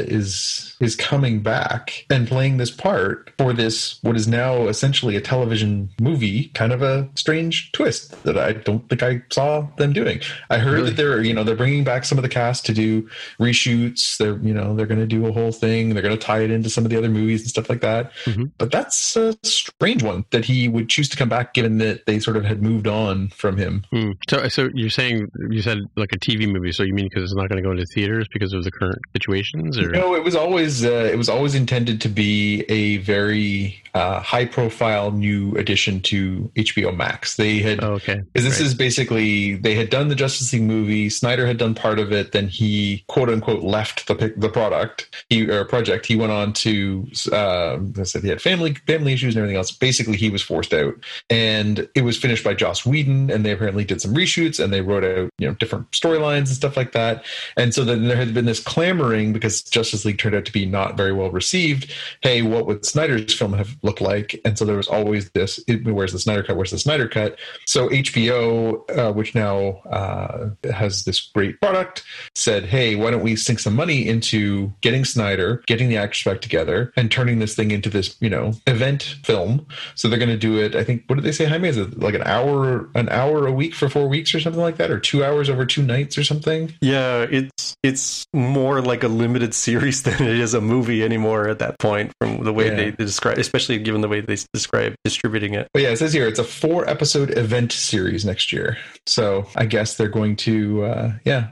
is coming back and playing this part for this what is now essentially a television movie. Kind of a strange twist that I don't think I saw them doing. I heard that they're bringing back some of the cast to do reshoots. They're going to do a whole thing. They're going to tie it into some of the other movies and stuff like that. Mm-hmm. But that's a strange one that he would choose to come back, given that they sort of had moved on from him. So you said like a TV movie. So you mean because it's not going to go into theaters because of the current situations? Or? No, it was always intended to be a very high-profile new addition to HBO Max. They had this is basically they had done the Justice League movie. Snyder had done part of it. Then he quote unquote left the project. He went on to I said he had family issues and everything else. Basically, he was forced out, and it was finished by Joss Whedon. And they apparently did some reshoots and they wrote out different storylines and stuff like that. And so then there had been this clamoring because Justice League turned out to be not very well received. Hey, what would Snyder's film have looked like? And so there was always this, where's the Snyder Cut? Where's the Snyder Cut? So HBO, which now has this great product, said, hey, why don't we sink some money into getting Snyder, getting the actors back together, and turning this thing into this, event film. So they're going to do it, I think, what did they say, Jaime? Is it like an hour a week for 4 weeks or something like that? Or 2 hours over 2 nights or something? Yeah, it's more like a limited series than it is a movie anymore at that point, from the way they describe, especially given the way they describe distributing it. But yeah, it says here it's a 4-episode event series next year. So I guess they're going to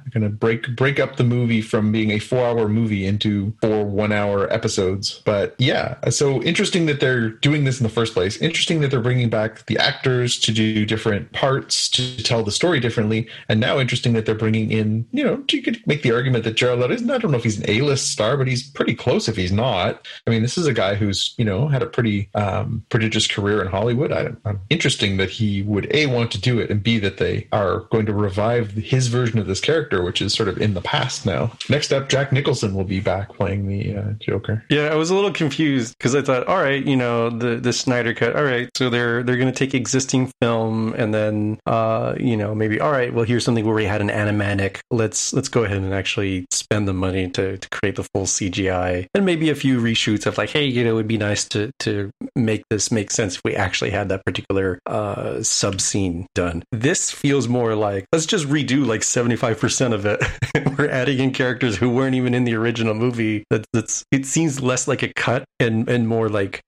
break up the movie from being a 4-hour movie into 4 1-hour episodes. But yeah, so interesting that they're doing this in the first place. Interesting that they're bringing back the actors to do different parts, to tell the story differently. And now interesting that they're bringing in, you could make the argument that Jared Leto isn't, I don't know if he's an A-list star, but he's pretty close if he's not. I mean, this is a guy who's, had a pretty prodigious career in Hollywood. I'm interesting that he would A, want to do it, and B, that they are going to revive his version of this character, which is sort of in the past now. Next up, Jack Nicholson will be back playing the Joker. Yeah, I was a little confused because I thought, all right, the Snyder Cut, all right, so they're going to take existing film and then, maybe, all right, well, here's something where we had an animatic. Let's go ahead and actually spend the money to create the full CGI, and maybe a few reshoots of like, hey, it would be nice to make this make sense if we actually had that particular sub scene done. This feels more like, let's just redo like 75% of it. We're adding in characters who weren't even in the original movie. It seems less like a cut and more like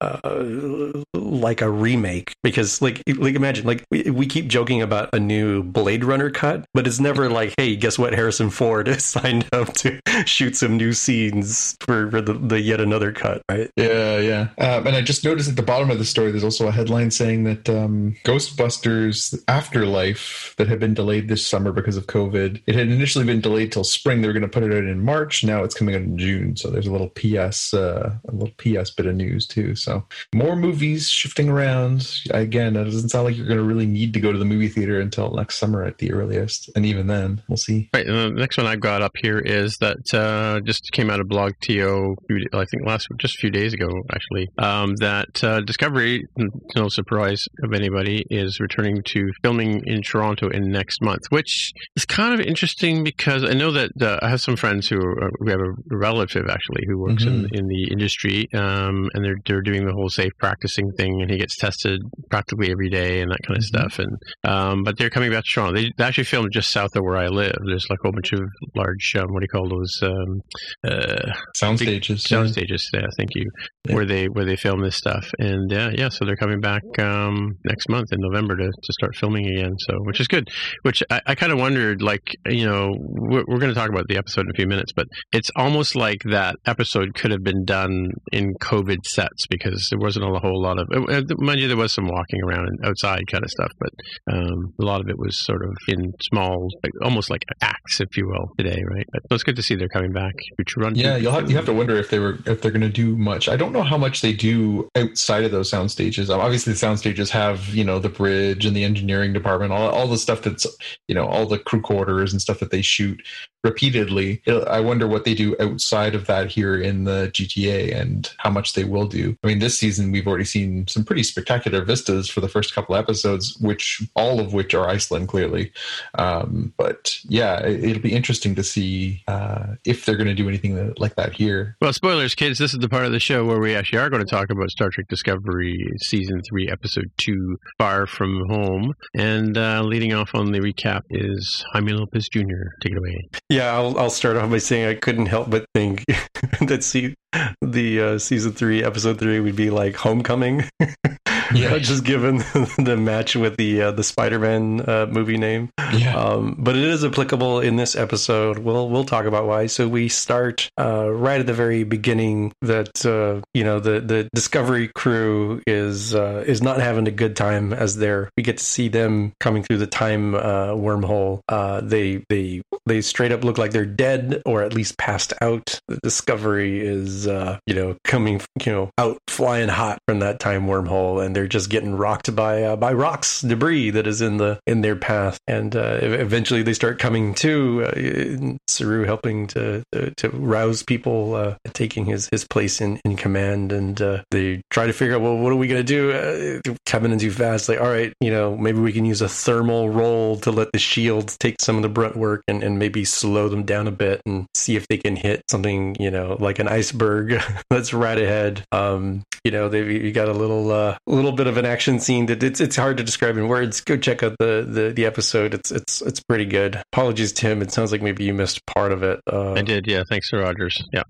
a remake, because like imagine, like we keep joking about a new Blade Runner cut, but it's never like, hey, guess what, Harrison Ford is signed up to shoot some new scenes for the yet another cut, right? Yeah. And I just noticed at the bottom of the story, there's also a headline saying that Ghostbusters Afterlife, that had been delayed this summer because of COVID, it had initially been delayed till spring. They were going to put it out in March. Now it's coming out in June. So there's a little PS bit of news too. So more movies shifting around. Again, it doesn't sound like you're going to really need to go to the movie theater until next summer at the earliest. And even then, we'll see. Right. The next one I've got up here is that just came out of BlogTO, I think just a few days ago, actually, that Discovery, no surprise of anybody, is returning to filming in Toronto in next month, which is kind of interesting because I know that I have some friends who have a relative actually who works in the industry, and they're doing the whole safe practicing thing, and he gets tested practically every day and that kind of stuff. And but they're coming back to Toronto. They actually filmed just south of where I live. There's like a whole bunch of large, what do you call those? Sound stages. Yeah, thank you. Where they film this stuff. And so they're coming back next month in November to start filming again. So, which is good. Which I kind of wondered, like, we're going to talk about the episode in a few minutes, but it's almost like that episode could have been done in COVID sets because there wasn't a whole lot of, mind you, there was some walking around and outside kind of stuff, but a lot of it was sort of in small, almost like acts, if you will, today, right? But it's good to see they're coming back. Yeah, you have to wonder if they're going to do much. I don't know how much they do outside of those sound stages. Obviously, the sound stages have the bridge and the engineering department, all the stuff that's all the crew quarters and stuff that they shoot repeatedly. I wonder what they do outside of that here in the GTA and how much they will do. I mean, this season we've already seen some pretty spectacular vistas for the first couple episodes, all of which are Iceland, clearly. But yeah, it'll be interesting to see if they're going to do anything like that here. Well, spoilers, kids. This is the part of the show where we actually are going to talk about Star Trek Discovery Season 3, Episode 2, Far From Home. And leading off on the recap is Jaime Lopez Jr. Take it away. Yeah, I'll start off by saying I couldn't help but think that the Season 3, Episode 3 would be like Homecoming. Yeah, just given the match with the Spider-Man movie name. Yeah. But it is applicable in this episode. We'll talk about why. So we start right at the very beginning that the Discovery crew is not having a good time as we get to see them coming through the time wormhole. They straight up look like they're dead or at least passed out. The Discovery is coming out flying hot from that time wormhole, and they're just getting rocked by rocks, debris that is in their path, and eventually they start coming to. Saru helping to rouse people, taking his place in command, and they try to figure out, well, what are we gonna do? Coming in too fast, like, all right, maybe we can use a thermal roll to let the shields take some of the brunt work and maybe slow them down a bit and see if they can hit something, like an iceberg that's right ahead. You got a little bit of an action scene that it's hard to describe in words. Go check out the episode. It's pretty good. Apologies, Tim. It sounds like maybe you missed part of it. I did, yeah. Thanks to Rogers. Yeah.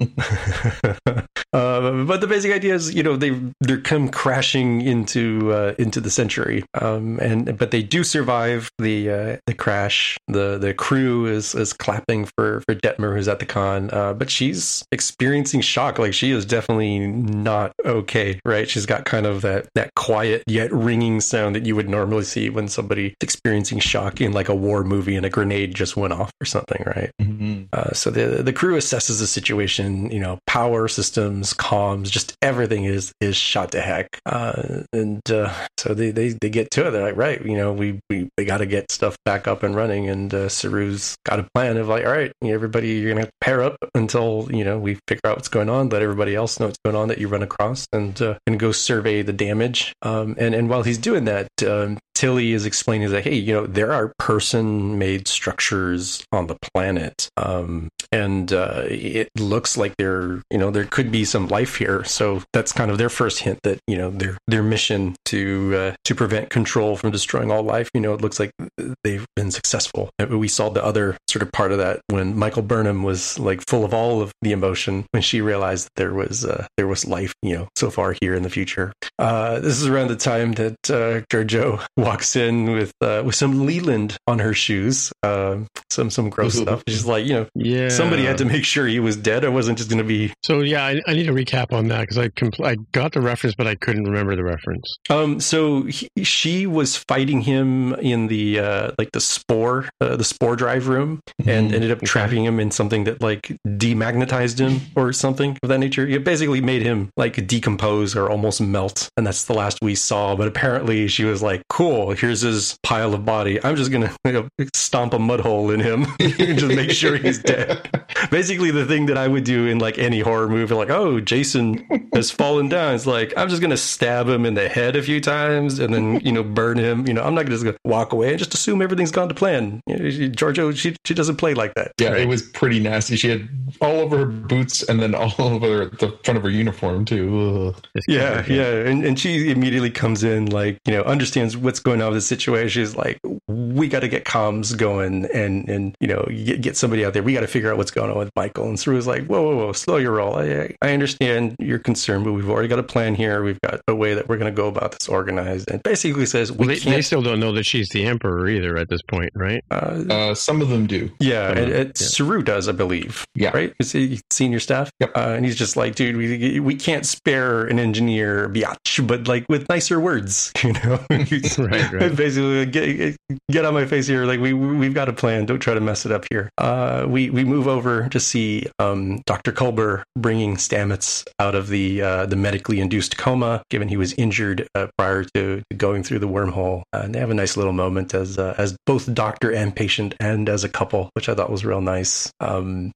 But the basic idea is, they're come crashing into the Century, but they do survive the crash. The crew is clapping for Detmer, who's at the con, but she's experiencing shock. Like, she is definitely not okay, right? She's got kind of that quiet yet ringing sound that you would normally see when somebody's experiencing shock in like a war movie and a grenade just went off or something, right? Mm-hmm. So the crew assesses the situation. Power systems, comms, just everything is shot to heck, so they get to it. They're like, right, we got to get stuff back up and running, and Saru's got a plan of like, all right, everybody, you're gonna pair up until we figure out what's going on, let everybody else know what's going on that you run across, and go survey the damage. And while he's doing that, Tilly is explaining that, hey, there are person-made structures on the planet, and it looks like there could be some life here. So that's kind of their first hint that their mission to prevent Control from destroying all life. It looks like they've been successful. We saw the other sort of part of that when Michael Burnham was like full of all of the emotion when she realized that there was life, so far here in the future. This is around the time that Georgiou walks in with some Leland on her shoes, some gross stuff. She's like, somebody had to make sure he was dead. I wasn't just going to be. So yeah, I need a recap on that because I got the reference, but I couldn't remember the reference. So she was fighting him in the spore drive room, and ended up trapping him in something that like demagnetized him or something of that nature. It basically made him like decompose or almost melt, and that's the last we saw. But apparently she was like, cool, here's his pile of body, I'm just gonna stomp a mud hole in him and just make sure he's dead. Basically the thing that I would do in like any horror movie, like, oh, Jason has fallen down, it's like, I'm just gonna stab him in the head a few times and then burn him. I'm not just gonna walk away and just assume everything's gone to plan. Georgiou, she doesn't play like that. Yeah, right? It was pretty nasty. She had all over her boots and then all over the front of her uniform too. Yeah, and she immediately comes in, like, understands what's going on with the situation. He's like, we got to get comms going and get somebody out there. We got to figure out what's going on with Michael. And Saru's like, whoa, slow your roll. I understand your concern, but we've already got a plan here. We've got a way that we're going to go about this organized. And basically says, they still don't know that she's the emperor either at this point, right? Some of them do. Yeah, Saru does, I believe. Yeah. Right? Is he senior staff? Yep. And he's just like, dude, we can't spare an engineer, biatch, but like with nicer words, right. Basically, get on my face here. Like we've got a plan. Don't try to mess it up here. We move over to see Dr. Culber bringing Stamets out of the medically induced coma, given he was injured prior to going through the wormhole. And they have a nice little moment as both doctor and patient and as a couple, which I thought was real nice. And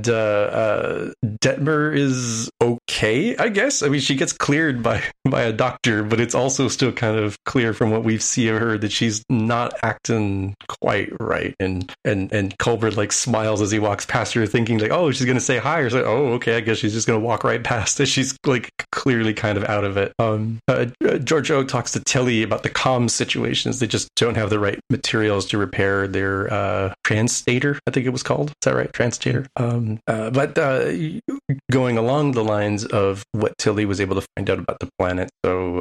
Detmer is okay, I guess. I mean, she gets cleared by a doctor, but it's also still kind of clear from what we've seen of her that she's not acting quite right. And Culber like smiles as he walks past her, thinking like, oh, she's gonna say hi, or like, oh, okay, I guess she's just gonna walk right past it. She's like clearly kind of out of it. Georgiou talks to Tilly about the comms situations. They just don't have the right materials to repair their translator, I think it was called. Is that right? Translator. But going along the lines of what Tilly was able to find out about the planet. So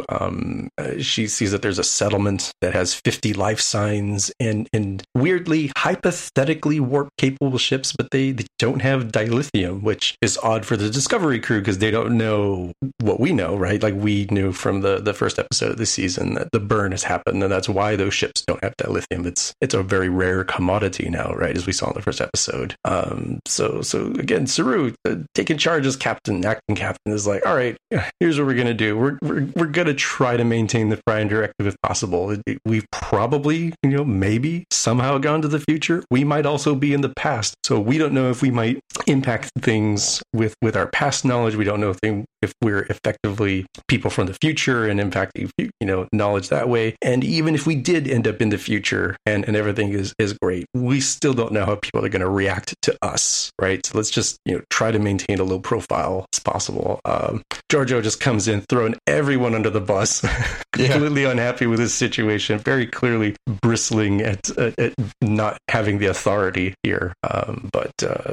she sees that there's a settlement that has 50 life signs and weirdly, hypothetically warp-capable ships, but they don't have dilithium, which is odd for the Discovery crew because they don't know what we know, right? Like we knew from the first episode of the season that the burn has happened, and that's why those ships don't have dilithium. It's a very rare commodity now, right? As we saw in the first episode. So again, Saru taking charge as acting captain is like, all right, here's what we're gonna do. We're gonna try to maintain the Prime Directive if possible. We've probably, maybe somehow gone to the future. We might also be in the past, so we don't know if we might impact things with our past knowledge. We don't know if we're effectively people from the future and impacting knowledge that way. And even if we did end up in the future and everything is great, we still don't know how people are going to react to us, right? So let's just try to maintain a low profile as possible. Georgiou just comes in throwing everyone under the bus, completely unhappy with his situation, very clearly bristling at not having the authority here. But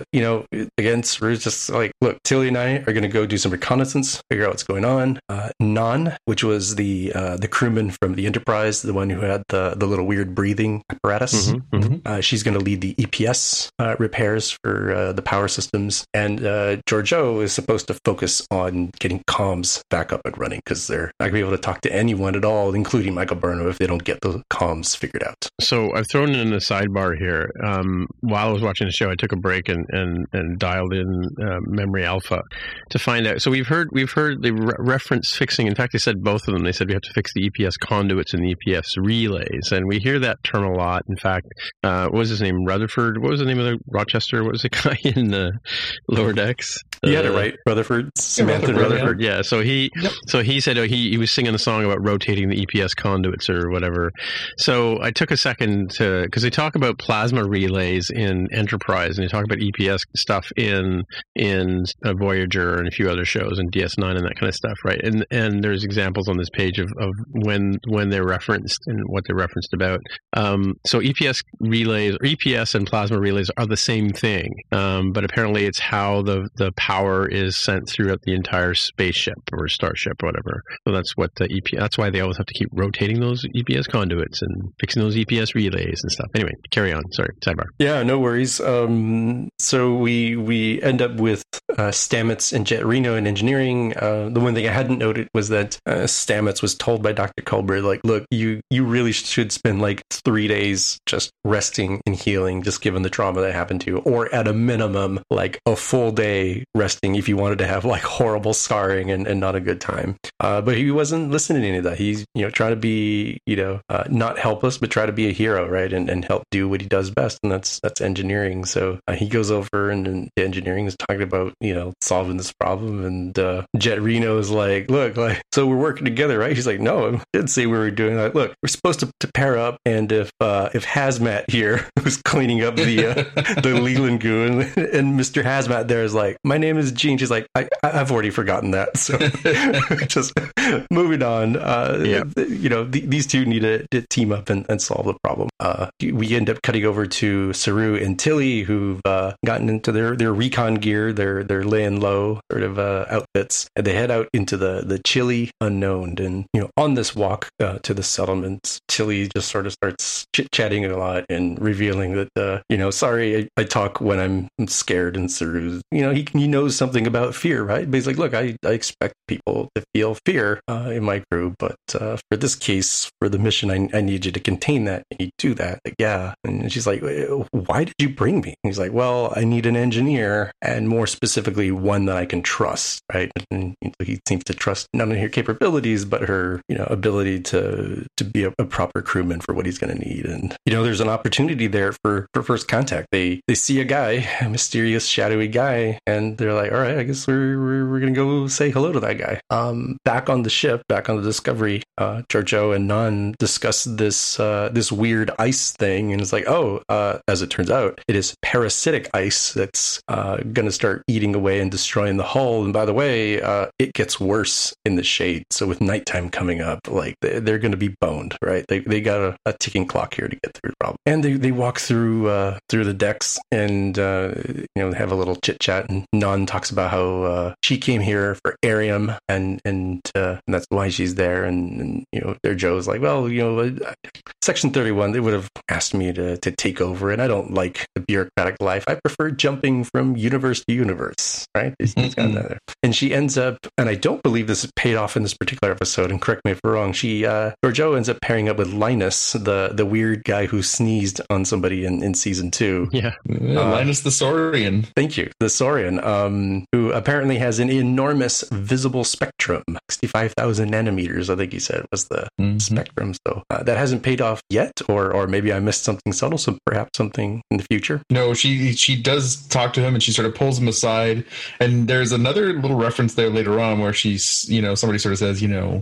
again, Saru's just like, look, Tilly and I are going to go do some reconnaissance, figure out what's going on. Nan, which was the crewman from the Enterprise, the one who had the little weird breathing apparatus, she's going to lead the EPS repairs for the power systems. And Georgiou is supposed to focus on getting comms back up and running because they're not going to be able to talk to anyone at all, including Michael Burnham, if they don't get the comms figured out. So I've thrown in a sidebar here. While I was watching the show, I took a break and dialed in Memory Alpha to find out. So we've heard the reference fixing. In fact, they said both of them. They said we have to fix the EPS conduits and the EPS relays, and we hear that term a lot. In fact, what was his name? Rutherford. What was the name of the Rochester? What was the guy in the lower decks? You had it right, Rutherford. Samantha Rutherford. Yeah. So he said he was singing a song about rotating the EPS conduits or whatever. So I took a second because they talk about plasma relays in Enterprise and they talk about EPS stuff in Voyager and a few other shows and DS9 and that kind of stuff, right? And there's examples on this page of when they're referenced and what they're referenced about. So EPS relays, or EPS and plasma relays are the same thing, but apparently it's how the power is sent throughout the entire spaceship or starship or whatever. So that's what that's why they always have to keep rotating those EPS conduits and fixing those EPS relays and stuff. Anyway, carry on. Sorry, sidebar. Yeah, no worries. So we end up with Stamets and Jet Reno in engineering. The one thing I hadn't noted was that Stamets was told by Dr. Culber, like, look, you really should spend like 3 days just resting and healing, just given the trauma that happened to you, or at a minimum, like a full day resting if you wanted to have like horrible scarring and not a good time. But he wasn't listening to any of that. He's, trying to be, not helpless, but try to be a hero, right? And help do what he does best. And that's engineering. So he goes over and engineering is talking about, solving this problem. And Jet Reno is like, look, like, so we're working together, right? He's like, no, I didn't say we were doing that. Look, we're supposed to pair up. And if Hazmat here was cleaning up the Leland goo and Mr. Hazmat there is like, my name is Jean. She's like, I've already forgotten that. So just moving on. These two need to team up and solve the problem. We end up cutting over to Saru and Tilly, who've gotten into their recon gear, their laying low sort of outfits, and they head out into the chilly unknown. And on this walk to the settlements, Tilly just sort of starts chit-chatting a lot and revealing that sorry, I talk when I'm scared. And Saru, he knows something about fear, right? But he's like, look, I expect people to feel fear in my crew, but for this case, for the mission, I need you to contain that. And you do that. Like, yeah. And she's like, why did you bring me? And he's like, well, I need an engineer, and more specifically, one that I can trust, right? And he seems to trust not only her capabilities, but her, ability to be a proper crewman for what he's going to need. And, there's an opportunity there for first contact. They see a guy, a mysterious, shadowy guy, and they're like, all right, I guess we're going to go say hello to that guy. Back on the ship, back on the Discovery, Georgiou and Nan discuss this weird ice thing, and it's like, as it turns out, it is parasitic ice that's going to start eating away and destroying the hull. And by the way, it gets worse in the shade. So with nighttime coming up, like they're going to be boned, right? They got a ticking clock here to get through the problem. And they walk through the decks and have a little chit chat. And Nan talks about how she came here for Arium, and that's why she's there. And Joe's like, well, Section 31, they would have asked me to take over, and I don't like the bureaucratic life. I prefer jumping from universe to universe, right? And she ends up, and I don't believe this is paid off in this particular episode, and correct me if I'm wrong, Georgiou ends up pairing up with Linus, the weird guy who sneezed on somebody in season 2. Yeah, Linus the Saurian. Thank you, the Saurian, who apparently has an enormous visible spectrum, 65,000 nanometers, I think he said was the spectrum. So that hasn't paid off yet, or maybe I missed something subtle, so perhaps something in the future. No, she does talk to him, and she sort of pulls him aside, and there's another little reference there later on where she's, somebody sort of says,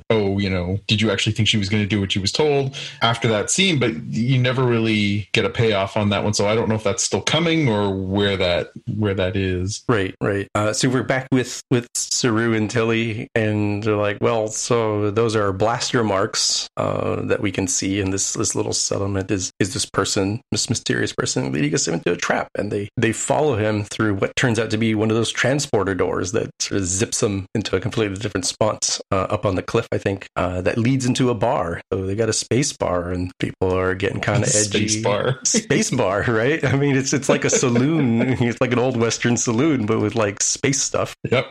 did you actually think she was going to do what she was told after that scene? But you never really get a payoff on that one, so I don't know if that's still coming or where that is. Right. So we're back with Saru and Tilly, and they're like, well, so those are blaster marks that we can see in this little settlement. Is this person, this mysterious person, leading us into a trap? And they follow him through what turns out to be one of those transporter doors that sort of zips them into a completely different spot up on the cliff, I think, that leads into a bar. So they got a space bar, and people are getting kind of edgy. Space bar, right? I mean, it's like a saloon. It's like an old Western saloon, but with like space stuff. Yep.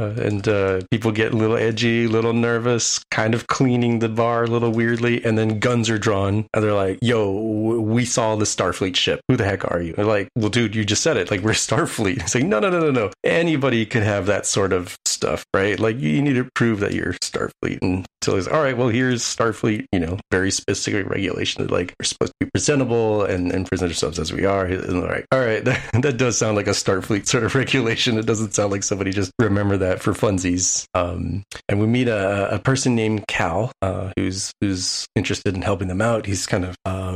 And people get a little edgy, a little nervous, kind of cleaning the bar a little weirdly, and then guns are drawn, and they're like, yo, we saw the Starfleet ship. Who the heck are you? They're like, well, dude, you just said it. Like, we're Starfleet. It's like, no. Anybody could have that sort of stuff, right? Like, you need to prove that you're Starfleet. And so he's, all right, well, here's Starfleet, very specific regulation. Like, we're supposed to be presentable and present ourselves as we are. And all right, that does sound like a Starfleet sort of regulation. It doesn't sound like somebody just remember that for funsies. And we meet a person named Cal, who's interested in helping them out. He's kind of,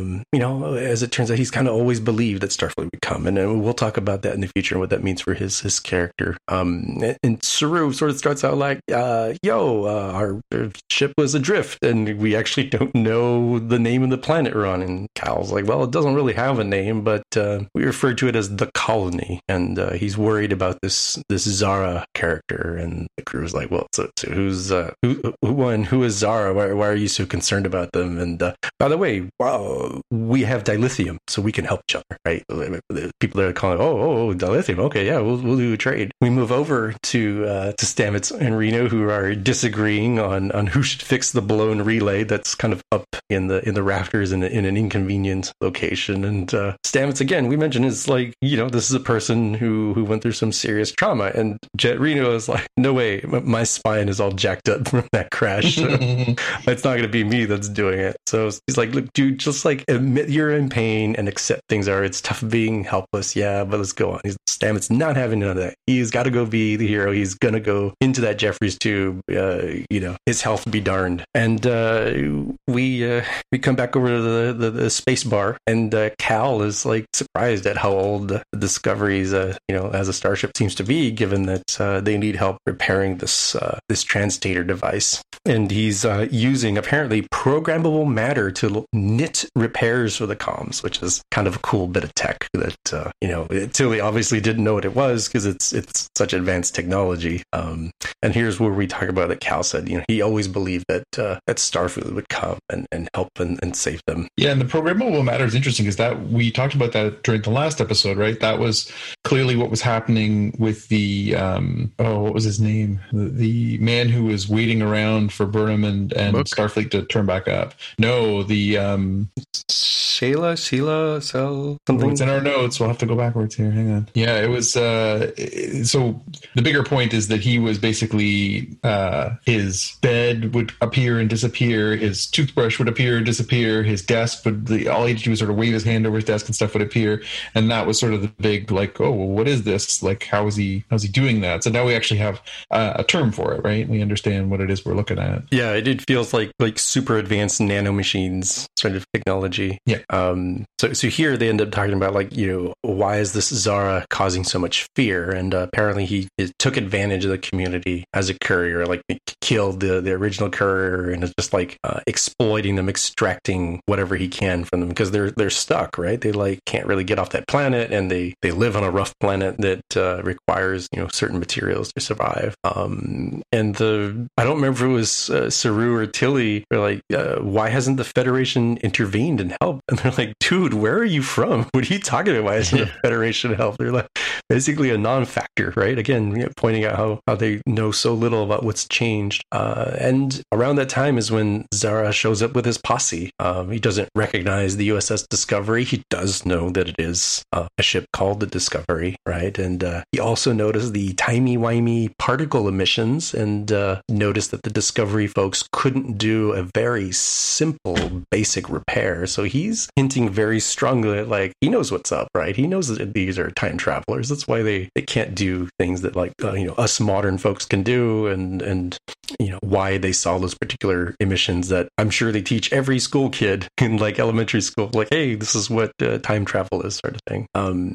as it turns out, he's kind of always believed that Starfleet would come. And we'll talk about that in the future and what that means for his character. And Saru sort of starts out like, our ship was adrift, and we actually don't know the name of the planet we're on. And Cal's like, well, it doesn't really have a name, but we refer to it as the colony. And he's worried about this Zara character. And the crew is like, well, so who's who is Zara? Why are you so concerned about them? And by the way, wow, we have dilithium, so we can help each other, right? The people that are calling, dilithium. Okay, yeah, we'll do a trade. We move over to Stamets and Reno, who are disagreeing on who should fix the blown relay that's kind of up in the rafters in an inconvenient location. And Stamets, again, we mentioned, is like, this is a person who went through some serious trauma. And Jet Reno is like, no way, my spine is all jacked up from that crash. So it's not going to be me that's doing it. So he's like, look, dude, just like admit you're in pain and accept things are. It's tough being helpless. Yeah, but let's go on. Stamets not having none of that. He's got to go be the hero. He's going to go go into that Jeffries tube, his health be darned. And we come back over to the space bar, and Cal is like surprised at how old the Discovery's as a starship seems to be, given that they need help repairing this translator device. And he's using apparently programmable matter to knit repairs for the comms, which is kind of a cool bit of tech that Tilly obviously didn't know what it was because it's such advanced technology. And here's where we talk about that Cal said he always believed that Starfleet would come and help and save them. Yeah, and the programmable matter is interesting because that we talked about that during the last episode, right? That was clearly what was happening with the what was his name? The man who was waiting around for Burnham and Starfleet to turn back up. No, the Sheila, something. It's in our notes. We'll have to go backwards here. Hang on. Yeah, it was. So the bigger point is that he was basically his bed would appear and disappear. His toothbrush would appear and disappear. His desk would. All he had to do was sort of wave his hand over his desk and stuff would appear. And that was sort of the big like, oh, well, what is this? Like, how's he doing that? So now we actually have a term for it, right? We understand what it is we're looking at. Yeah, it feels like super advanced nanomachines sort of technology. Yeah. So here they end up talking about why is this Zara causing so much fear? And apparently he took advantage of the community as a courier, like he killed the original courier and is just like exploiting them, extracting whatever he can from them because they're stuck, right? They can't really get off that planet, and they live on a rough planet that requires certain materials to survive. And I don't remember if it was Saru or Tilly. They're like, why hasn't the Federation intervened and helped? And they're like, dude, where are you from? What are you talking about? Why isn't the Federation help? They're like basically a non-factor, right? Again, pointing out how they know so little about what's changed. And around that time is when Zara shows up with his posse. He doesn't recognize the USS Discovery. He does know that it is a ship called the Discovery, right? And he also noticed the timey-wimey particle emissions and noticed that the Discovery folks couldn't do a very simple, basic repair. So he's hinting very strongly that, he knows what's up, right? He knows that these are time travelers. That's why they can't do things that, us modern folks can do, and why they saw those particular emissions that I'm sure they teach every school kid in, elementary school. Like, hey, this is what time travel is, sort of thing.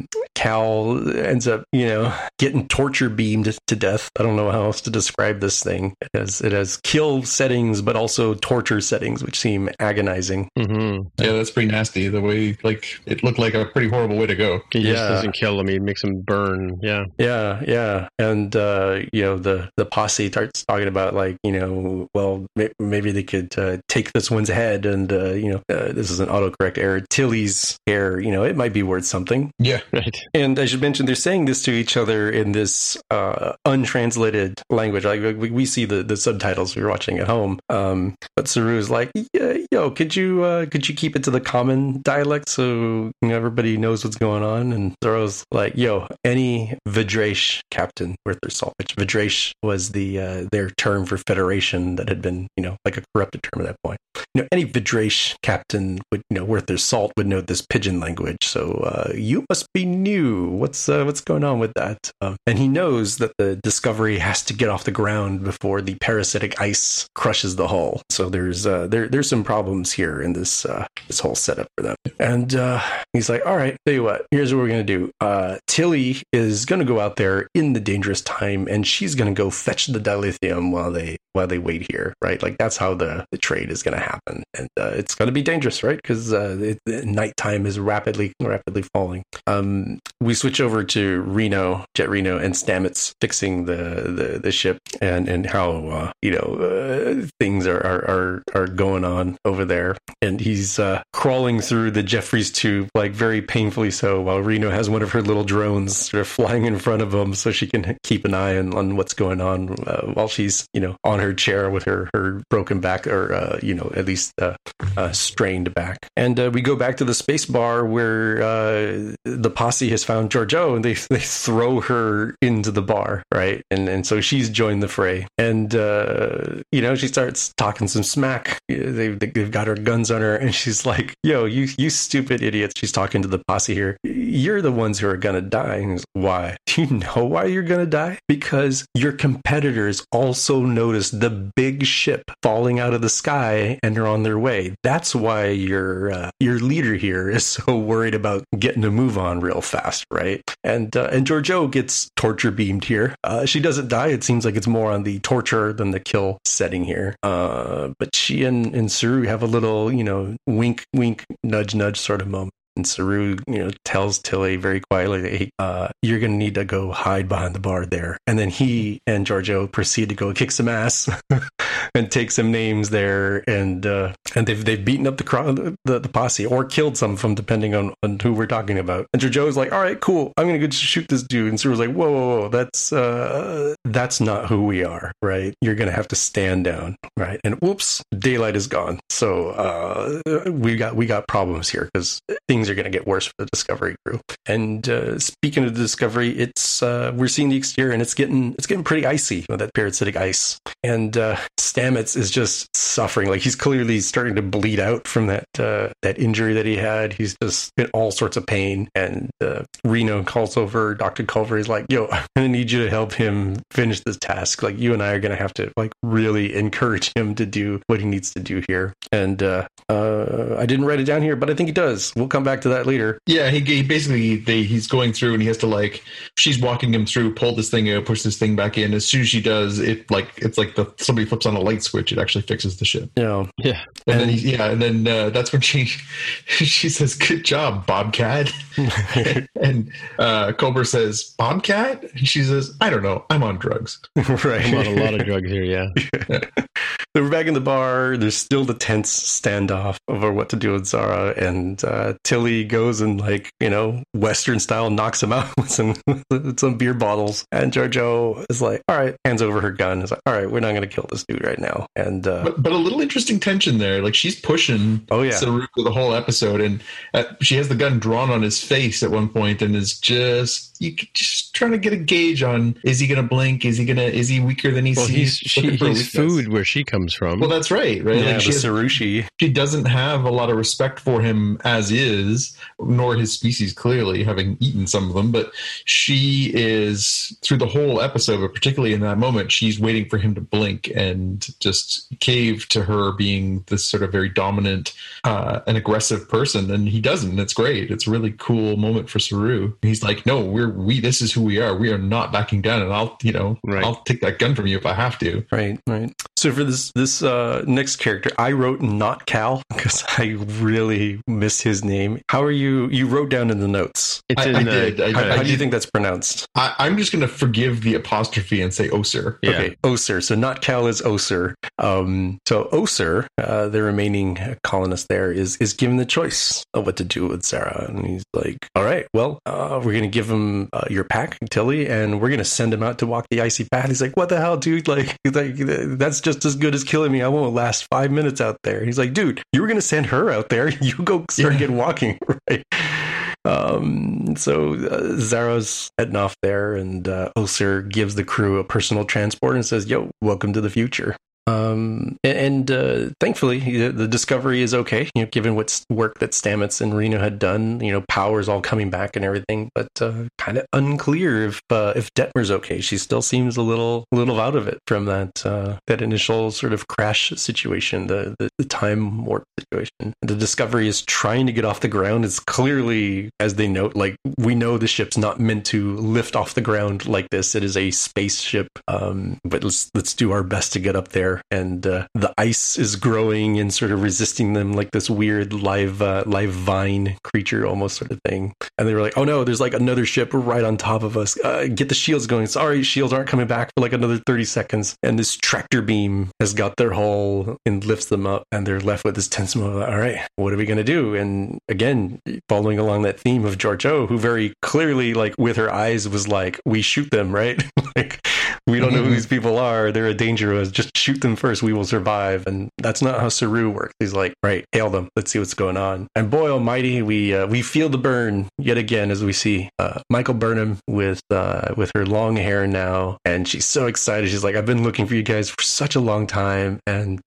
Cal ends up, getting torture beamed to death. I don't know how else to describe this thing. It has kill settings, but also torture settings, which seem agonizing. Mm-hmm. Yeah, that's pretty nasty. The way, it looked like a pretty horrible way to go. He just doesn't kill him. He makes him burn. Yeah. Yeah. And, the posse starts talking about, well, maybe they could take this one's head and, this is an autocorrect error. Tilly's hair, it might be worth something. Yeah. Right. And I should mention, they're saying this to each other in this untranslated language. We see the subtitles we're watching at home. But Saru's like, yo, could you keep it to the common dialect so everybody knows what's going on? And Zoro's like, yo, any Vidrash captain worth their salt. Which Vidrash was their term for Federation that had been, like a corrupted term at that point. Any Vidrash captain would, worth their salt would know this pigeon language. So you must be new. What's going on with that? And he knows that the Discovery has to get off the ground before the parasitic ice crushes the hull. So there's some problems here in this whole setup for them. And he's like, all right, tell you what, here's what we're going to do. Tilly is going to go out there in the dangerous time, and she's going to go fetch the dilithium while they wait here, right? That's how the trade is going to happen. And it's going to be dangerous, right? Because nighttime is rapidly falling. We switch over to Jet Reno, and Stamets fixing the ship and how things are going on over there. And he's crawling through the Jeffries tube, very painfully so, while Reno has one of her little drones sort of flying in front of him so she can keep an eye on what's going on while she's on her chair with her broken back, or at least strained back. And we go back to the space bar where the posse has found Georgiou, and they throw her into the bar, right? And so she's joined the fray, and she starts talking some smack. They've got her guns on her, and she's like, yo, you stupid idiots. She's talking to the posse here. you're the ones who are going to die. And he's, why? Do you know why you're going to die? Because your competitors also noticed the big ship falling out of the sky and are on their way. That's why your leader here is so worried about getting a move on real fast, right? And Georgiou gets torture beamed here. She doesn't die. It seems like it's more on the torture than the kill setting here. But she and Saru have a little, wink, wink, nudge, nudge sort of moment. And Saru, tells Tilly very quietly, hey, you're going to need to go hide behind the bar there. And then he and Georgiou proceed to go kick some ass and take some names there. And they've beaten up the posse or killed some of them, depending on who we're talking about. And Georgiou's like, all right, cool. I'm going to go shoot this dude. And Saru's like, whoa, that's not who we are, right? You're going to have to stand down, right? And whoops, daylight is gone. So we got problems here because things are going to get worse for the Discovery crew. And speaking of the Discovery, it's we're seeing the exterior and it's getting pretty icy with that parasitic ice. And Stamets is just suffering. Like he's clearly starting to bleed out from that injury that he had. He's just in all sorts of pain. And Reno calls over Dr. Culver. He's like, yo, I'm going to need you to help him finish this task. Like you and I are going to have to like really encourage him to do what he needs to do here. And I didn't write it down here, but I think he does. We'll come back to that later. Yeah, he basically he's going through and he has to she's walking him through, pull this thing out, push this thing back in. As soon as she does, it's like somebody flips on a light switch. It actually fixes the ship. Yeah. And then that's when she says, "Good job, Bobcat." And Culber says, "Bobcat?" And she says, "I don't know. I'm on drugs." Right. I'm on a lot of drugs here. Yeah. So we're back in the bar. There's still the tense standoff over what to do with Zara, and Tilly goes and Western style knocks him out with some beer bottles. And Georgiou is like, all right, hands over her gun. Is like, all right, we're not going to kill this dude right now. And but a little interesting tension there. Like she's pushing Saru the whole episode, and she has the gun drawn on his face at one point, and is just trying to get a gauge on, is he going to blink? Is he weaker than he sees? He's food where she comes from. Well, that's right. Yeah, like Sarushi. She doesn't have a lot of respect for him as is, nor his species, clearly, having eaten some of them. But she is, through the whole episode, but particularly in that moment, she's waiting for him to blink and just cave to her being this sort of very dominant and aggressive person. And he doesn't. It's great. It's a really cool moment for Saru. He's like, no, this is who we are. We are not backing down, and I'll take that gun from you if I have to. Right. So for this next character, I wrote not Cal because I really miss his name. How are you wrote down in the notes? I did. How do you think that's pronounced? I'm just going to forgive the apostrophe and say Oser. Yeah. Okay, Oser. So not Cal is Oser. So Oser, the remaining colonist there, is given the choice of what to do with Zara. And he's like, all right, well, we're going to give him your pack, Tilly, and we're going to send him out to walk the icy path. He's like, what the hell, dude? Like that's just as good as killing me. I won't last 5 minutes out there. He's like, dude, you were going to send her out there. You go start getting walking, right? So Zara's heading off there, and Oser gives the crew a personal transport and says, yo, welcome to the future. Thankfully, the Discovery is okay, given what work that Stamets and Reno had done. Power's all coming back and everything, but kind of unclear if Detmer's okay. She still seems a little out of it from that initial sort of crash situation, the time warp situation. The Discovery is trying to get off the ground. It's clearly, as they note, like, we know the ship's not meant to lift off the ground like this. It is a spaceship, but let's do our best to get up there. And the ice is growing and sort of resisting them, like this weird live vine creature almost sort of thing. And they were like, oh no, there's like another ship right on top of us. Get the shields going. Sorry, shields aren't coming back for like another 30 seconds. And this tractor beam has got their hull and lifts them up, and they're left with this tense moment. All right, what are we going to do? And again, following along that theme of Georgiou, who very clearly, like with her eyes, was like, we shoot them, right? Like, we don't know who these people are. They're a danger to us. Just shoot them first. We will survive. And that's not how Saru works. He's like, right, hail them. Let's see what's going on. And boy almighty, we feel the burn yet again as we see Michael Burnham with her long hair now. And she's so excited. She's like, I've been looking for you guys for such a long time. And,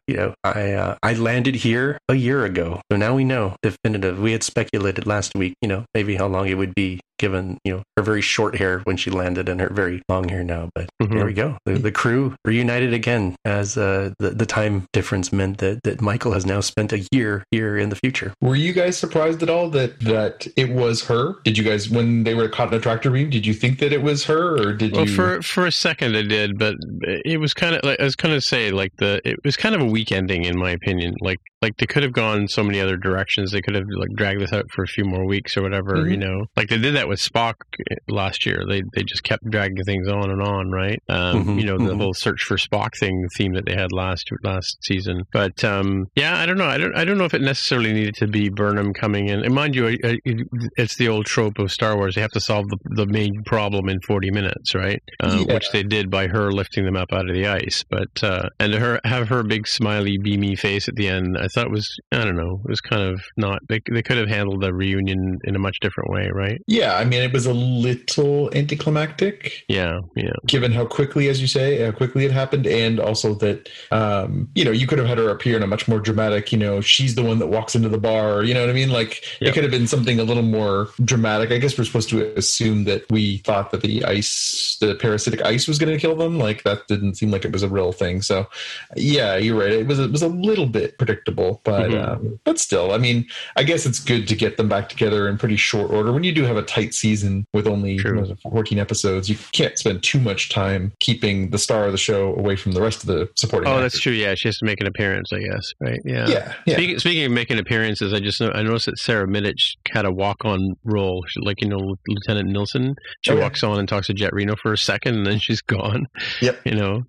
I landed here a year ago. So now we know definitive. We had speculated last week, maybe how long it would be given, her very short hair when she landed and her very long hair now. But there we go. The crew reunited again as the time difference meant that Michael has now spent a year here in the future. Were you guys surprised at all that it was her? Did you guys, when they were caught in a tractor beam, did you think that it was her, or did you? Well, for a second I did, but it was kind of like, I was going to say, like, it was kind of a weak ending in my opinion. Like they could have gone so many other directions. They could have like dragged this out for a few more weeks or whatever, like they did that with Spock last year. They just kept dragging things on and on, right? The whole search for Spock theme that they had last season. But I don't know. I don't know if it necessarily needed to be Burnham coming in. And mind you, it's the old trope of Star Wars. They have to solve the main problem in 40 minutes, right? Which they did by her lifting them up out of the ice. But and to have her big smiley beamy face at the end, I thought was, I don't know, it was kind of not. They could have handled the reunion in a much different way, right? Yeah, I mean, it was a little anticlimactic. Yeah. Given how quickly, as you say, how quickly it happened, and also that, you could have had her appear in a much more dramatic, she's the one that walks into the bar, you know what I mean? Like, It could have been something a little more dramatic. I guess we're supposed to assume that we thought that the parasitic ice was going to kill them. Like, that didn't seem like it was a real thing. So, yeah, you're right. It was a little bit predictable, but still, I mean, I guess it's good to get them back together in pretty short order. When you do have a tight season with only 14 episodes, you can't spend too much time keeping the star of the show away from the rest of the supporting actors. That's true. Yeah, she has to make an appearance, I guess, right? Yeah. Speaking of making appearances, I noticed that Sarah Middich had a walk-on role, like, Lieutenant Nilsson. She walks on and talks to Jet Reno for a second, and then she's gone. Yep.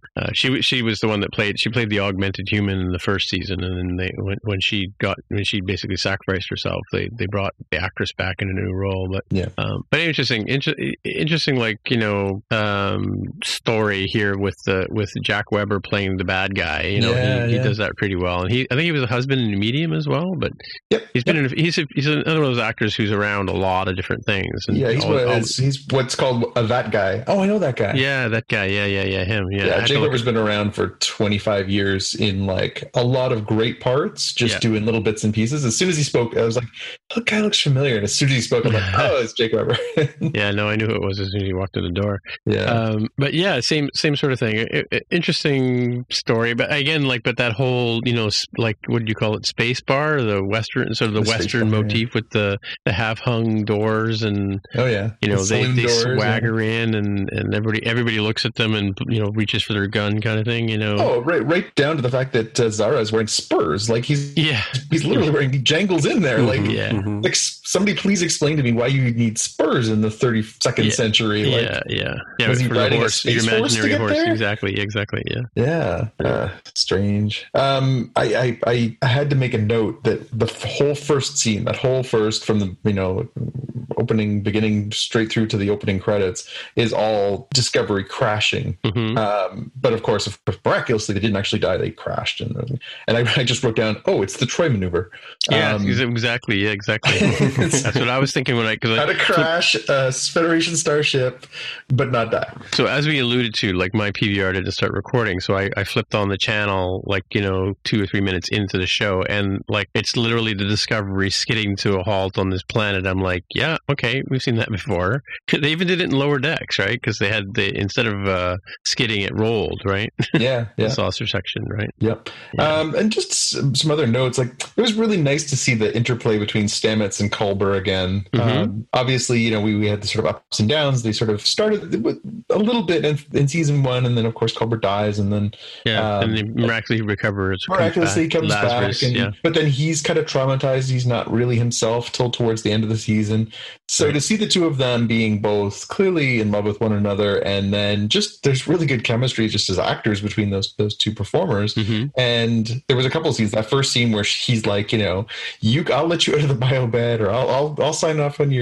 She was the one that played the augmented human in the first season, and then when she basically sacrificed herself, they brought the actress back in a new role. But interesting, like, story here with Jack Weber playing the bad guy. He does that pretty well, and I think he was a husband in Medium as well. But he's another of those actors who's around a lot of different things. And he's what's called that guy. Oh, I know that guy. Yeah, that guy. Yeah, him. Yeah, Jack Weber's been around for 25 years in like a lot of great parts, just doing little bits and pieces. As soon as he spoke, I was like, that guy looks familiar. And as soon as he spoke, I'm like, oh, it's Jake Weber. Yeah, no, I knew who it was as soon as he walked in the door. Yeah. But yeah, same sort of thing. Interesting story. But again, but that whole, like, what do you call it? Space bar, the Western, sort of the Western motif with the half-hung doors, and they swagger in, and everybody looks at them and reaches for their gun, kind of thing. Oh, right down to the fact that Zara is wearing spurs. Like he's literally wearing jangles in there. Like somebody please explain to me why you need spurs in the 32nd century. Was he riding a space force to get there? Exactly. Strange. I had to make a note that the whole first scene, from the beginning straight through to the opening credits, is all Discovery crashing. But of course, miraculously, they didn't actually die; they crashed. And I just wrote down, it's the Troy maneuver. Exactly. That's what I was thinking when how to crash a Federation starship but not die. So as we alluded to, like, my PVR didn't start recording, so I flipped on the channel 2 or 3 minutes into the show, and it's literally the Discovery skidding to a halt on this planet. I'm like, yeah, okay, we've seen that before. They even did it in Lower Decks, right? Because instead of skidding, it rolled, right? Yeah. The saucer section, right? Yep. And just some other notes. Like, it was really nice to see the interplay between Stamets and Culber again. Obviously, we had the sort of ups and downs. They sort of started with a little bit in season 1, and then of course Culber dies, and then and they miraculously recovers. Miraculously comes Lazarus, back, but then he's kind of traumatized. He's not really himself till towards the end of the season. So to see the two of them being both clearly in love with one another, and then just there's really good chemistry just as actors between those two performers. And there was a couple of scenes. That first scene where he's like, I'll let you out of the bio bed, or I'll sign off on your discharge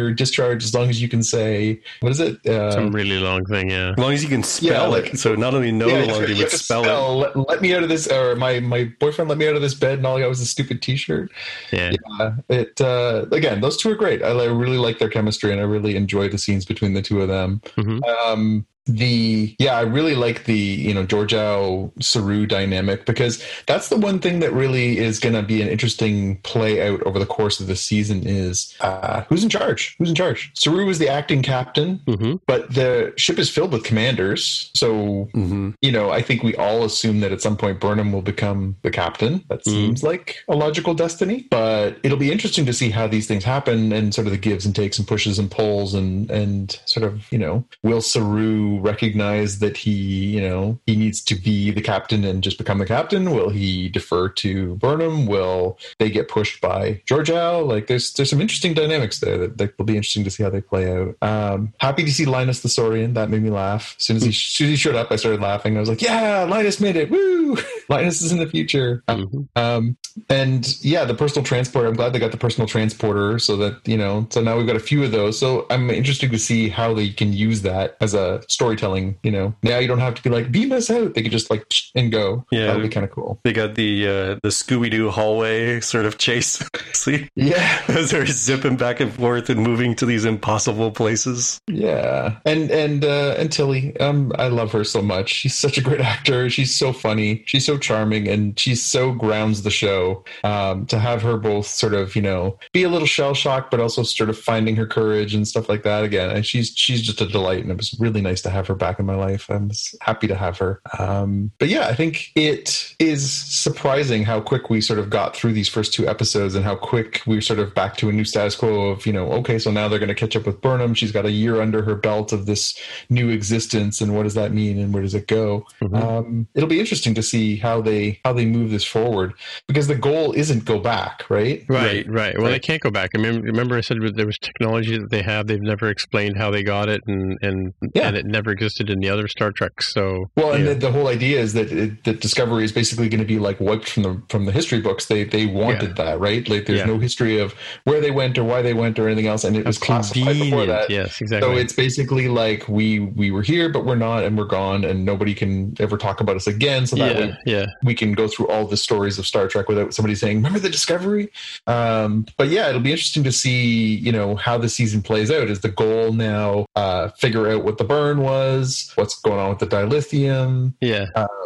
charge as long as you can say, what is it? Some really long thing, yeah. As long as you can spell it. So not only know how long you would spell it. Let me out of this, or my boyfriend let me out of this bed, and all I got was a stupid T-shirt. Yeah. Again, those two are great. I really like their chemistry, and I really enjoy the scenes between the two of them. Mm-hmm. I really like the Georgiou Saru dynamic, because that's the one thing that really is going to be an interesting play out over the course of the season is who's in charge? Saru is the acting captain, but the ship is filled with commanders. So, I think we all assume that at some point Burnham will become the captain. That seems like a logical destiny, but it'll be interesting to see how these things happen and sort of the gives and takes and pushes and pulls and sort of, will Saru recognize that he needs to be the captain and just become the captain? Will he defer to Burnham? Will they get pushed by Georgiou? Like there's some interesting dynamics there that will be interesting to see how they play out. Happy to see Linus the Saurian. That made me laugh. As soon as he showed up, I started laughing. I was like, yeah, Linus made it. Woo! Linus is in the future. And yeah, the personal transporter. I'm glad they got the personal transporter so that, so now we've got a few of those. So I'm interested to see how they can use that as a storytelling, now you don't have to be like, beam us out. They could just like, and go. Yeah. That would be kind of cool. They got the Scooby-Doo hallway sort of chase. See? Yeah. As they're zipping back and forth and moving to these impossible places. Yeah. And Tilly, I love her so much. She's such a great actor. She's so funny. She's so charming, and she's so grounds the show. To have her both sort of, be a little shell-shocked, but also sort of finding her courage and stuff like that again. And she's just a delight, and it was really nice to have her back in my life. I'm happy to have her. But yeah, I think it is surprising how quick we sort of got through these first two episodes and how quick we're sort of back to a new status quo of, okay, so now they're going to catch up with Burnham. She's got a year under her belt of this new existence, and what does that mean and where does it go? It'll be interesting to see how they move this forward, because the goal isn't go back, right? Right. Well, they can't go back. I remember I said there was technology that they have. They've never explained how they got it, and it never existed in the other Star Trek. So the whole idea is that Discovery is basically going to be like wiped from the history books. They wanted that, right? Like there's no history of where they went or why they went or anything else, and it was classified before that. Yes, exactly. So it's basically like we were here, but we're not, and we're gone, and nobody can ever talk about us again. So that way we can go through all the stories of Star Trek without somebody saying, "Remember the Discovery?" But yeah, it'll be interesting to see, how the season plays out. Is the goal now figure out what the burn was, what's going on with the dilithium? Yeah.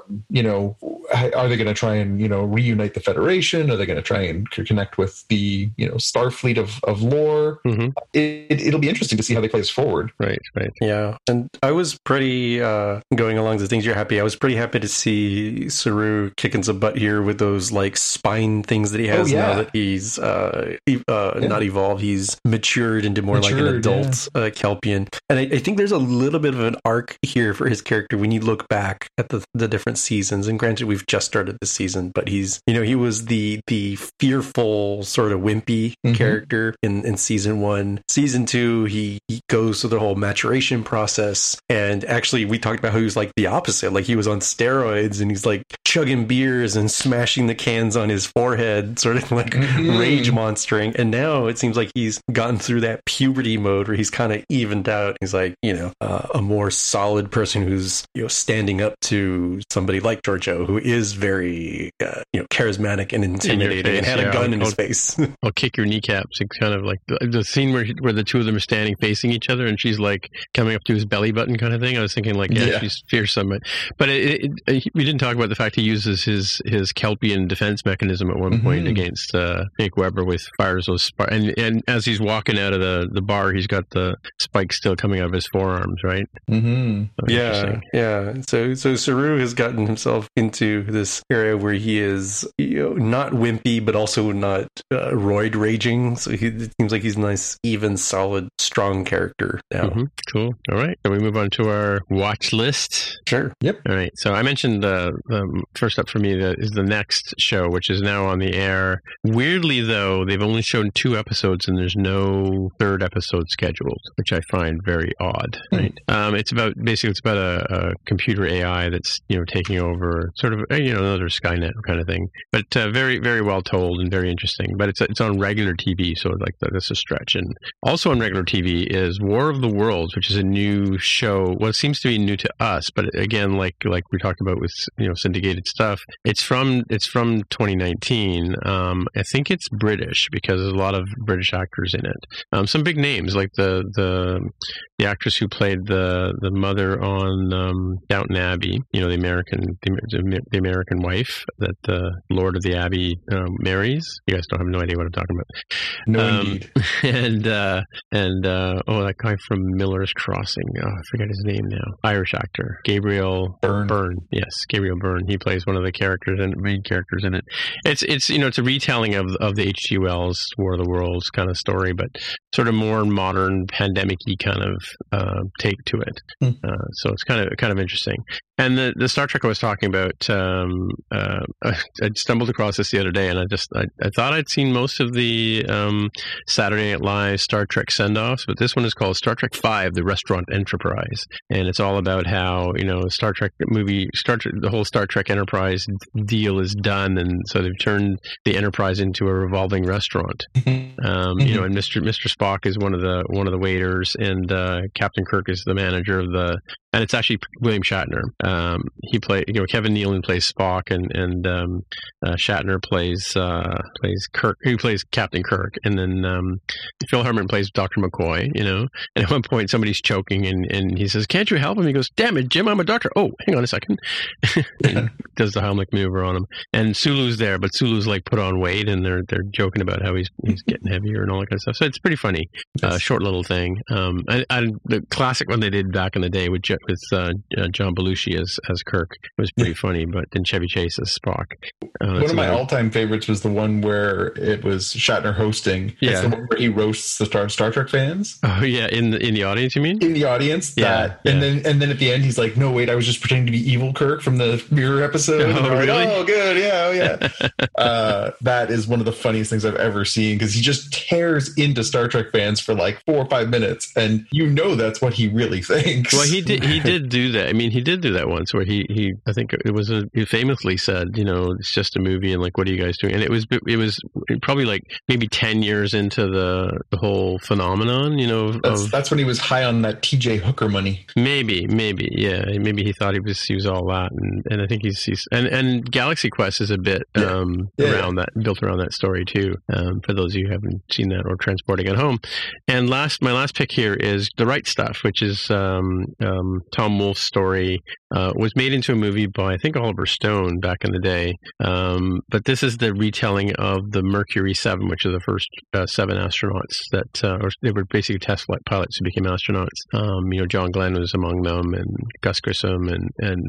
Are they going to try and reunite the Federation? Are they going to try and connect with the Starfleet of lore? It'll be interesting to see how they play this forward. Right. Yeah, and I was pretty going along the things you're happy. I was pretty happy to see Saru kicking some butt here with those like spine things that he has now that he's not evolved. He's matured into more like an adult Kelpian, and I think there's a little bit of an arc here for his character when you look back at the different seasons. And granted, we've just started this season, but he's he was the fearful sort of wimpy character in season 1. Season 2, he goes through the whole maturation process, and actually we talked about how he was like the opposite. Like he was on steroids and he's like chugging beers and smashing the cans on his forehead, sort of like rage monstering. And now it seems like he's gotten through that puberty mode where he's kind of evened out. He's like a more solid person who's standing up to somebody like Georgiou, who is very charismatic and intimidating and had a gun in his face. I'll kick your kneecaps. It's kind of like the scene where the two of them are standing facing each other and she's like coming up to his belly button kind of thing. I was thinking like, she's fearsome. But we didn't talk about the fact he uses his Kelpian defense mechanism at one point against Jake Weber with fires those sparks. And as he's walking out of the bar, he's got the spikes still coming out of his forearms, right? Yeah. So Saru has gotten himself into this area where he is not wimpy, but also not roid raging. So it seems like he's a nice, even, solid, strong character now. Cool. All right. So we move on to our watch list. Sure. Yep. All right. So I mentioned first up for me is the Next show, which is now on the air. Weirdly, though, they've only shown 2 episodes, and there's no third episode scheduled, which I find very odd. Right? It's about a computer AI that's taking over, sort of another Skynet kind of thing. But very, very well told and very interesting. But it's on regular TV, so like that's a stretch. And also on regular TV is War of the Worlds, which is a new show. Well, it seems to be new to us, but again, like we talked about with syndicated stuff, it's from 2019. I think it's British because there's a lot of British actors in it. Some big names like the actress who played the mother on Downton Abbey, the American wife that the Lord of the Abbey marries. You guys don't have no idea what I'm talking about. No, indeed. And that guy from Miller's Crossing. Oh, I forget his name now. Irish actor. Gabriel Byrne. Yes, Gabriel Byrne. He plays one of the main characters in it. It's a retelling of the H.G. Wells War of the Worlds kind of story, but sort of more modern pandemic-y kind of take to it. So it's kind of interesting. And the Star Trek I was talking about, I stumbled across this the other day, and I thought I'd seen most of the Saturday Night Live Star Trek send-offs, but this one is called Star Trek V: The Restaurant Enterprise, and it's all about how the whole Star Trek Enterprise deal is done, and so they've turned the Enterprise into a revolving restaurant. And Mr. Spock is one of the waiters, and Captain Kirk is the manager of the. And it's actually William Shatner. He Kevin Nealon plays Spock, and Shatner plays Kirk. He plays Captain Kirk, and then Phil Hartman plays Dr. McCoy. And at one point somebody's choking, and he says, "Can't you help him?" He goes, "Damn it, Jim, I'm a doctor." "Oh, hang on a second." And does the Heimlich maneuver on him. And Sulu's there, but Sulu's like put on weight, and they're joking about how he's getting heavier and all that kind of stuff. So it's pretty funny, short little thing. The classic one they did back in the day with John Belushi as Kirk was pretty funny, but then Chevy Chase as Spock. One of my all-time favorites was the one where it was Shatner hosting. Yeah. It's the one where he roasts the Star Trek fans. Oh yeah, in the audience, you mean? In the audience, and then at the end he's like, "No, wait, I was just pretending to be evil Kirk from the Mirror episode." Oh, really? Like, "Oh, good, yeah." That is one of the funniest things I've ever seen, because he just tears into Star Trek fans for like 4 or 5 minutes, and that's what he really thinks. Well, he did do that. I mean, he did do that once where he I think he famously said, it's just a movie, and like, what are you guys doing? And it was probably like maybe 10 years into the whole phenomenon, that's when he was high on that TJ Hooker money. Maybe, yeah. Maybe he thought he was all that, and I think he's and Galaxy Quest is a bit built around that story too. For those of you who haven't seen that or transporting at home. And my last pick here is The Right Stuff, which is Tom Wolfe's story. Was made into a movie by, I think, Oliver Stone back in the day. But this is the retelling of the Mercury 7, which are the first 7 astronauts that they were basically test flight pilots who became astronauts. John Glenn was among them, and Gus Grissom, and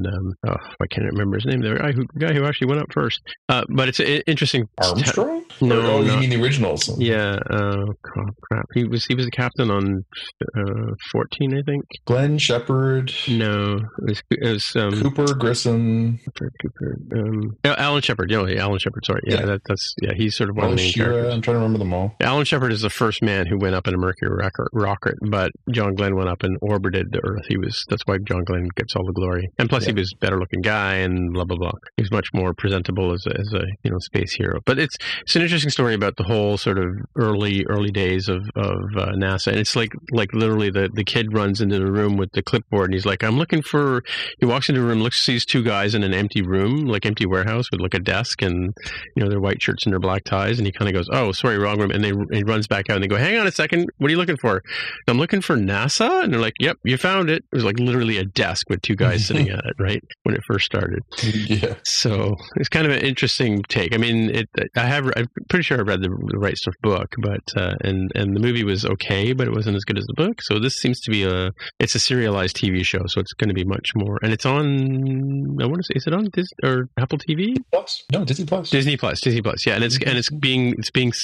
I can't remember his name. The guy who actually went up first. But it's interesting. Armstrong? No, you mean the originals? Yeah. Crap. He was the captain on 14, I think. Glenn Shepard. No, it was Cooper, Grissom, Alan Shepard. Alan Shepard. Sorry, he's sort of one of the main characters. I'm trying to remember them all. Alan Shepard is the first man who went up in a Mercury rocket, but John Glenn went up and orbited the Earth. That's why John Glenn gets all the glory, and plus he was a better looking guy, and blah blah blah. He was much more presentable as a space hero. But it's an interesting story about the whole sort of early days of NASA, and it's like literally the kid runs into the room with the clipboard, and he's like, "I'm looking for." He walks into a room, sees 2 guys in an empty room, like empty warehouse with like a desk, and their white shirts and their black ties, and he kind of goes, "Oh, sorry, wrong room," and he runs back out, and they go, "Hang on a second, what are you looking for?" "I'm looking for NASA," and they're like, "Yep, you found it." It was like literally a desk with 2 guys sitting at it, right, when it first started. Yeah. So it's kind of an interesting take. I mean, I'm pretty sure I read the Right Stuff book, but and the movie was okay, but it wasn't as good as the book. So this seems to be it's a serialized TV show, so it's going to be much more. And it's on, I want to say, is it on Disney or Apple TV? Plus? No, Disney Plus. Disney Plus. Yeah, and it's being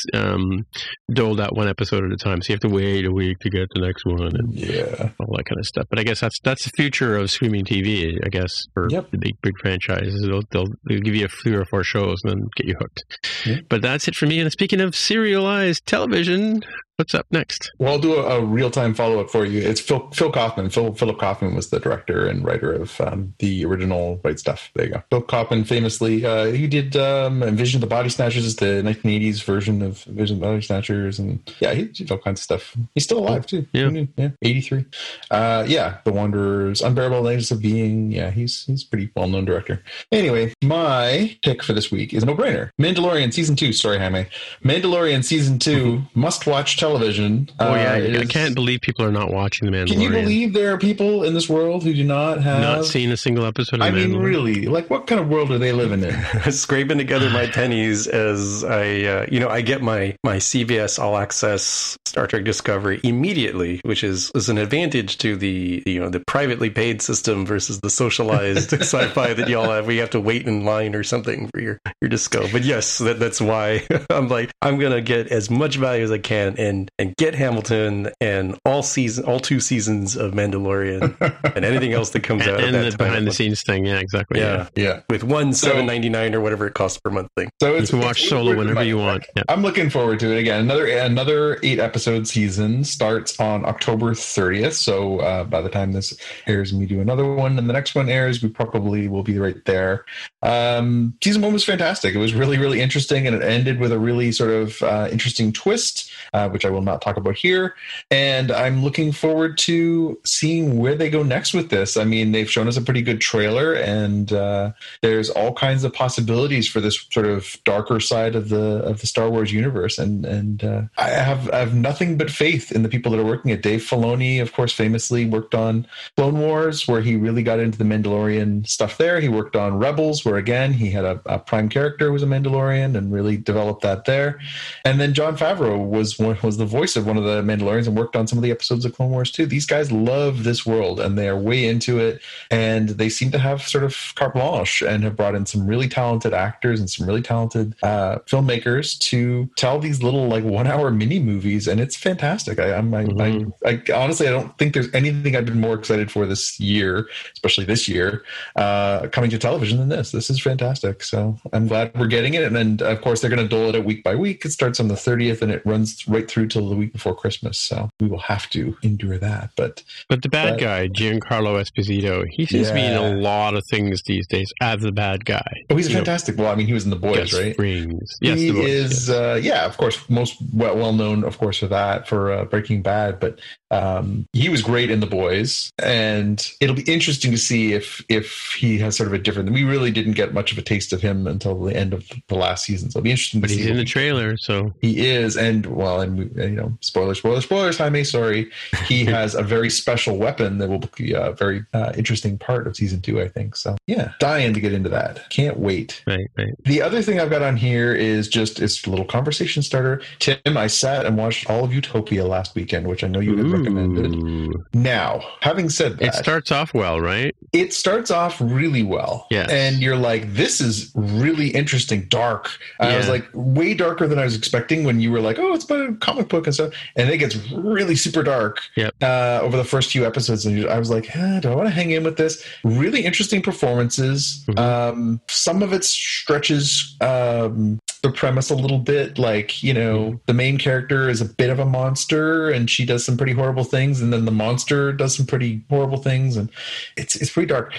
doled out 1 episode at a time, so you have to wait a week to get the next one, and all that kind of stuff. But I guess that's the future of streaming TV. I guess for the big franchises. franchises. They'll give you 3 or 4 shows and then get you hooked. Yeah. But that's it for me. And speaking of serialized television, what's up next? Well, I'll do a real-time follow-up for you. It's Phil Kaufman. Philip Kaufman was the director and writer of the original White Stuff. There you go. Phil Kaufman famously, he did Invasion of the Body Snatchers, the 1980s version of Invasion of the Body Snatchers, and yeah, he did all kinds of stuff. He's still alive too. Yeah, 83. The Wanderers, Unbearable Lightness of Being. Yeah, he's a pretty well-known director. Anyway, my pick for this week is a no-brainer. Mandalorian season 2. Sorry, Jaime. Mandalorian season 2. Must-watch television. Oh yeah, I can't believe people are not watching The Mandalorian. Can you believe there are people in this world who do not seen a single episode of I Mandalorian? mean, really, like, what kind of world are they living in? Scraping together my pennies as I get my CBS All Access Star Trek Discovery immediately, which is an advantage to the privately paid system versus the socialized sci-fi that y'all have. We have to wait in line or something for your disco. But yes, that's why I'm like, I'm gonna get as much value as I can and get Hamilton and all 2 seasons of Mandalorian and anything else that comes out. And the behind the scenes thing, yeah, exactly. Yeah. With one $7.99 or whatever it costs per month thing. So you can watch Solo whenever you want. Yeah. I'm looking forward to it again. Another 8-episode season starts on October 30th. So by the time this airs and we do another one and the next one airs, we probably will be right there. Season 1 was fantastic. It was really, really interesting, and it ended with a really sort of interesting twist, which I will not talk about here. And I'm looking forward to seeing where they go next with this. I mean, they've shown us a pretty good trailer, and there's all kinds of possibilities for this sort of darker side of the Star Wars universe. And I have nothing but faith in the people that are working it. Dave Filoni, of course, famously worked on Clone Wars, where he really got into the Mandalorian stuff there. He worked on Rebels, where again he had a prime character who was a Mandalorian and really developed that there. And then Jon Favreau was the voice of one of the Mandalorians and worked on some of the episodes of Clone Wars too. These guys love this world and they are way into it, and they seem to have sort of carte blanche and have brought in some really talented actors and some really talented filmmakers to tell these little like 1-hour mini movies, and it's fantastic. I honestly, I don't think there's anything I've been more excited for this year, especially this year, coming to television than this. This is fantastic. So I'm glad we're getting it. And then of course they're going to dole it out week by week. It starts on the 30th and it runs right through till the week before Christmas. So we will have to endure that. But the bad guy, Giancarlo Esposito, he seems to be in a lot of things these days as the bad guy. Oh, he's fantastic. Well, I mean, he was in The Boys, right? Yes, he The Boys, is, of course, most well known, of course, for that, for Breaking Bad. But he was great in The Boys, and it'll be interesting to see if he has sort of a different. We really didn't get much of a taste of him until the end of the last season, so it'll be interesting. But he's in the trailer, so he is, and spoilers, Jaime. Sorry, he has a very special weapon that will be a very interesting part of season 2, I think. So yeah, dying to get into that. Can't wait. Right. The other thing I've got on here is it's a little conversation starter. Tim, I sat and watched all of Utopia last weekend, which I know you had recommended. Now, having said that, it starts off well, right? It starts off really well. Yeah. And you're like, this is really interesting, dark. I was like, way darker than I was expecting when you were like, oh, it's about a comic book and stuff. And it gets really super dark over the first few episodes. And I was like, do I want to hang in with this? Really interesting performances. Mm-hmm. Some of it stretches the premise a little bit. Like, the main character is a bit of a monster and she does some pretty horrible things. And then the monster does some pretty horrible things. And it's pretty dark.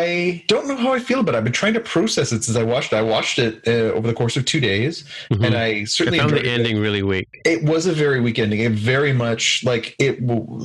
I don't know how I feel about it. I've been trying to process it since I watched it. I watched it over the course of 2 days. Mm-hmm. And I certainly found the ending really weak. It was a very weak ending. It very much like it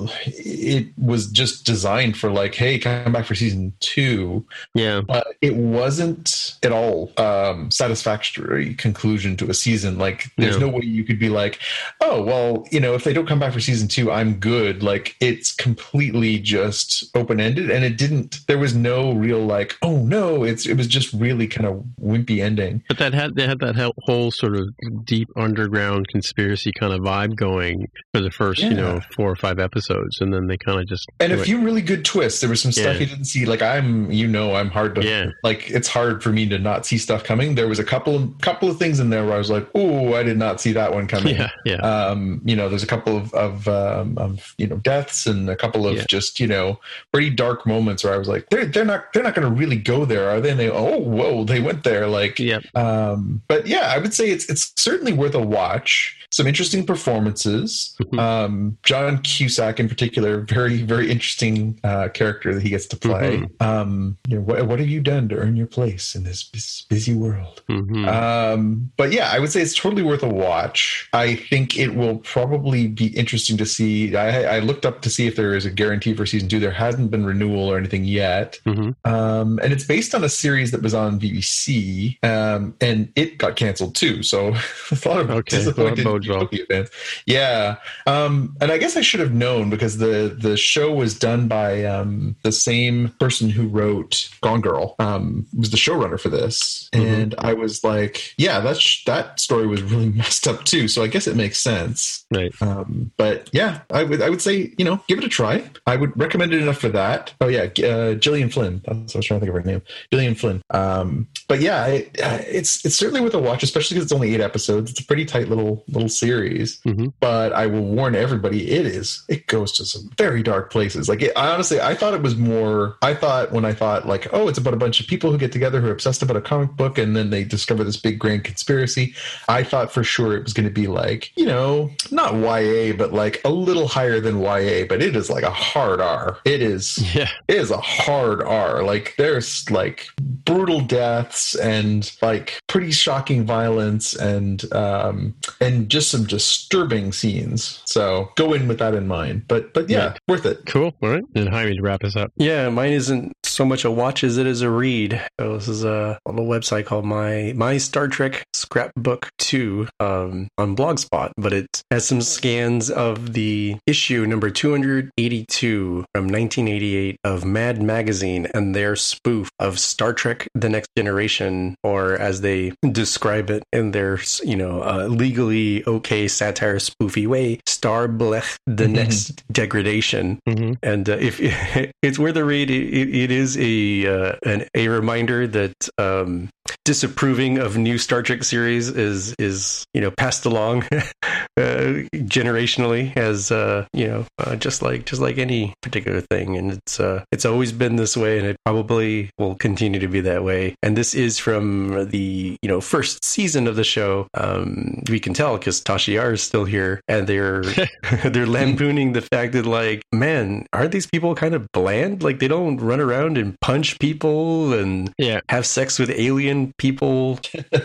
was just designed for like, hey, come back for season 2. Yeah. But it wasn't at all satisfactory conclusion to a season. Like there's no way you could be like, oh, well, if they don't come back for season 2, I'm good. Like it's completely just open-ended, and there was no real like, oh no, it was just really kind of wimpy ending. But they had that whole sort of deep underground conspiracy kind of vibe going for the first 4 or 5 episodes, and then they kind of just a few really good twists. There was some stuff you didn't see. Like I'm hard to like. It's hard for me to not see stuff coming. There was a couple of things things in there where I was like, "Oh, I did not see that one coming." Yeah. There's a couple of deaths and a couple of just pretty dark moments where I was like, they're not going to really go there, are they? And they went there, like. Yep. But yeah, I would say it's certainly worth a watch. Some interesting performances. Mm-hmm. John Cusack, in particular, very, very interesting character that he gets to play. Mm-hmm. What have you done to earn your place in this busy world? Mm-hmm. But yeah, I would say it's totally worth a watch. I think it will probably be interesting to see. I looked up to see if there is a guarantee for season 2. There hasn't been renewal or anything yet. Mm-hmm. And it's based on a series that was on BBC, and it got canceled too. So I thought about disappointed Utopia fans. Yeah. And I guess I should have known because the show was done by the same person who wrote Gone Girl, was the showrunner for this. And I was like, yeah, that story was really messed up too. So I guess it makes sense. Right. But yeah, I would say, give it a try. I would recommend it enough for that. Oh yeah. Gillian Flynn. That's what I was trying to think of her name. Gillian Flynn. But yeah, it's certainly worth a watch, especially because it's only 8 episodes. It's a pretty tight little series. But I will warn everybody, it goes to some very dark places. Like honestly, I thought when I thought like, oh, it's about a bunch of people who get together who are obsessed about a comic book and then they discover this big grand conspiracy. I thought for sure it was going to be like, not YA, but like a little higher than YA, but it is like a hard R. It is a hard R. Like there's like brutal deaths and like pretty shocking violence and just some disturbing scenes. So go in with that in mind. But yeah, worth it. Cool. All right. And Jaime, to wrap us up. Yeah, mine isn't so much a watch as it is a read. So this is a little website called My Star Trek Scrapbook 2 on Blogspot, but it has some scans of the issue number 282 from 1988 of Mad Magazine and their spoof of Star Trek The Next Generation, or as they describe it in their legally okay satire spoofy way, Star Blech The Next Degradation. And if it's worth a read, it is a reminder that disapproving of new Star Trek series is passed along generationally as just like any particular thing, and it's always been this way, and it probably will continue to be that way. And this is from the first season of the show. We can tell because Tasha Yar is still here, and they're lampooning the fact that, like, man, aren't these people kind of bland? Like, they don't run around and punch people and have sex with alien people.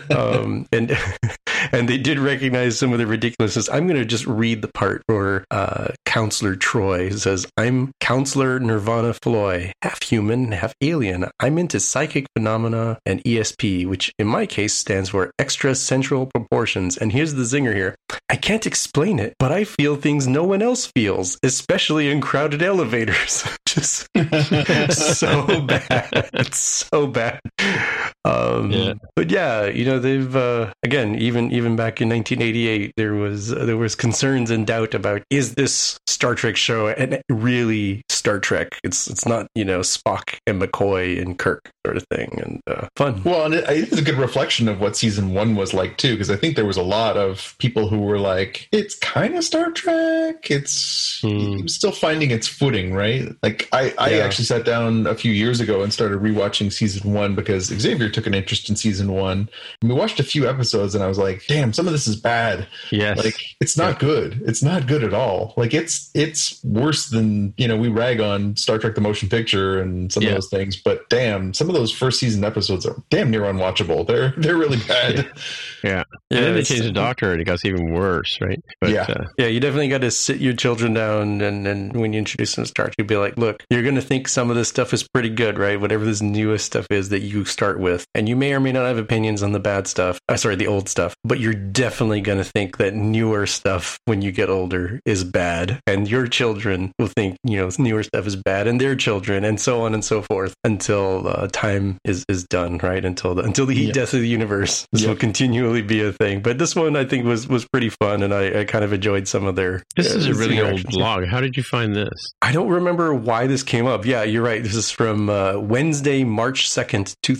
And they did recognize some of the ridiculousness. I'm going to just read the part where Counselor Troy says, "I'm Counselor Nirvana Floy, half human, half alien. I'm into psychic phenomena and ESP, which in my case stands for extra central proportions. And here's the zinger here. I can't explain it, but I feel things no one else feels, especially in crowded elevators." Just so bad. It's so bad. But yeah, they've again, even back in 1988, there was concerns and doubt about, is this Star Trek show and really Star Trek? It's not Spock and McCoy and Kirk sort of thing, and fun. Well, and it's a good reflection of what season 1 was like too, because I think there was a lot of people who were like, it's kind of Star Trek. It's still finding its footing, right? Like I actually sat down a few years ago and started rewatching season 1 because Xavier took an interest in season 1. And we watched a few episodes and I was like, damn, some of this is bad. Yes. Like, it's not good. It's not good at all. Like, it's worse than, we rag on Star Trek the Motion Picture and some of those things, but damn, some of those first season episodes are damn near unwatchable. They're really bad. Yeah. And then they changed the Doctor and it got even worse, right? But, you definitely got to sit your children down and when you introduce them to Star Trek, you'll be like, look, you're going to think some of this stuff is pretty good, right? Whatever this newest stuff is that you start with. And you may or may not have opinions on the bad stuff. The old stuff. But you're definitely going to think that newer stuff when you get older is bad. And your children will think, newer stuff is bad, and their children, and so on and so forth, until time is done, right? Until the heat death of the universe. This will continually be a thing. But this one I think was pretty fun, and I kind of enjoyed some of their... This is a really old blog. How did you find this? I don't remember why this came up. Yeah, you're right. This is from Wednesday, March 2nd, 2011.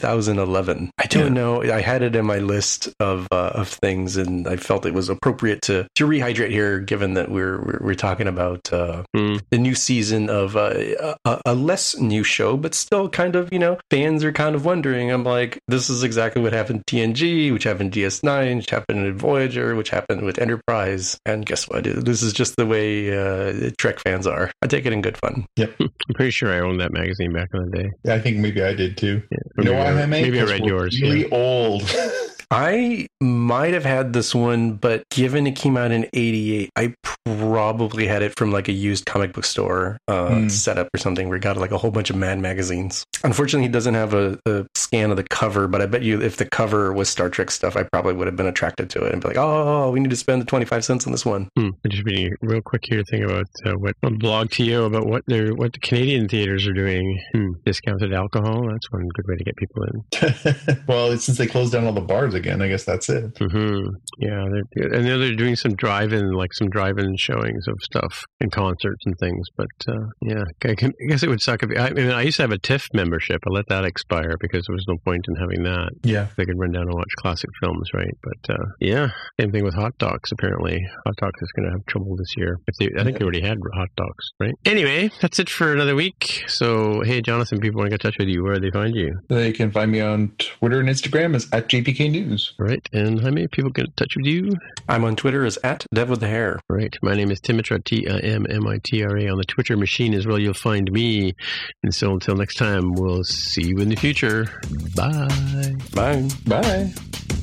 11. I don't know. I had it in my list of things, and I felt it was appropriate to rehydrate here, given that we're talking about the new season of a less new show, but still kind of, fans are kind of wondering. I'm like, this is exactly what happened to TNG, which happened to DS9, which happened with Voyager, which happened with Enterprise, and guess what? This is just the way Trek fans are. I take it in good fun. Yep. I'm pretty sure I owned that magazine back in the day. Yeah, I think maybe I did too. Yeah. You know why, Jaime? Maybe I read yours. Really old. I might have had this one, but given it came out in 88, I probably had it from like a used comic book store setup or something where it got like a whole bunch of Mad magazines. Unfortunately, it doesn't have a scan of the cover, but I bet you if the cover was Star Trek stuff, I probably would have been attracted to it and be like, oh, we need to spend the 25 cents on this one. I'm just reading real quick here, thing about what Blog TO about what the Canadian theaters are doing. Discounted alcohol. That's one good way to get people in. Well, since they closed down all the bars again, I guess that's it. Yeah, they're doing some drive-in showings of stuff and concerts and things. But I guess it would suck if I used to have a TIFF membership. I let that expire because there was no point in having that. Yeah, they could run down and watch classic films, right? But same thing with Hot Docs. Apparently, Hot Docs is going to have trouble this year. I think they already had Hot Docs, right? Anyway, that's it for another week. So, hey, Jonathan, people want to get in touch with you. Where do they find you? They can find me on Twitter and Instagram as @JPK News. Right, and Jaime, people get in touch with you. I'm on Twitter as @DevWithTheHair. Right, my name is Timitra, TIMMITRA. On the Twitter machine as well, you'll find me. And so until next time, we'll see you in the future. Bye. Bye. Bye.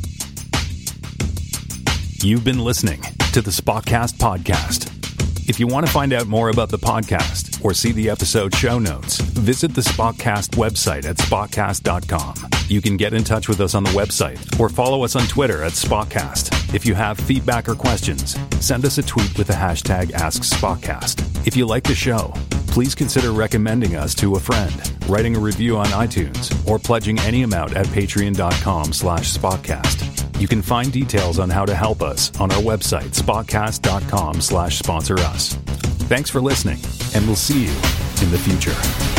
You've been listening to the Spockcast podcast. If you want to find out more about the podcast or see the episode show notes, visit the Spockcast website at spockcast.com. You can get in touch with us on the website or follow us on Twitter at Spockcast. If you have feedback or questions, send us a tweet with the hashtag AskSpockcast. If you like the show, please consider recommending us to a friend, writing a review on iTunes, or pledging any amount at patreon.com/Spockcast. You can find details on how to help us on our website, spockcast.com/sponsor us. Thanks for listening, and we'll see you in the future.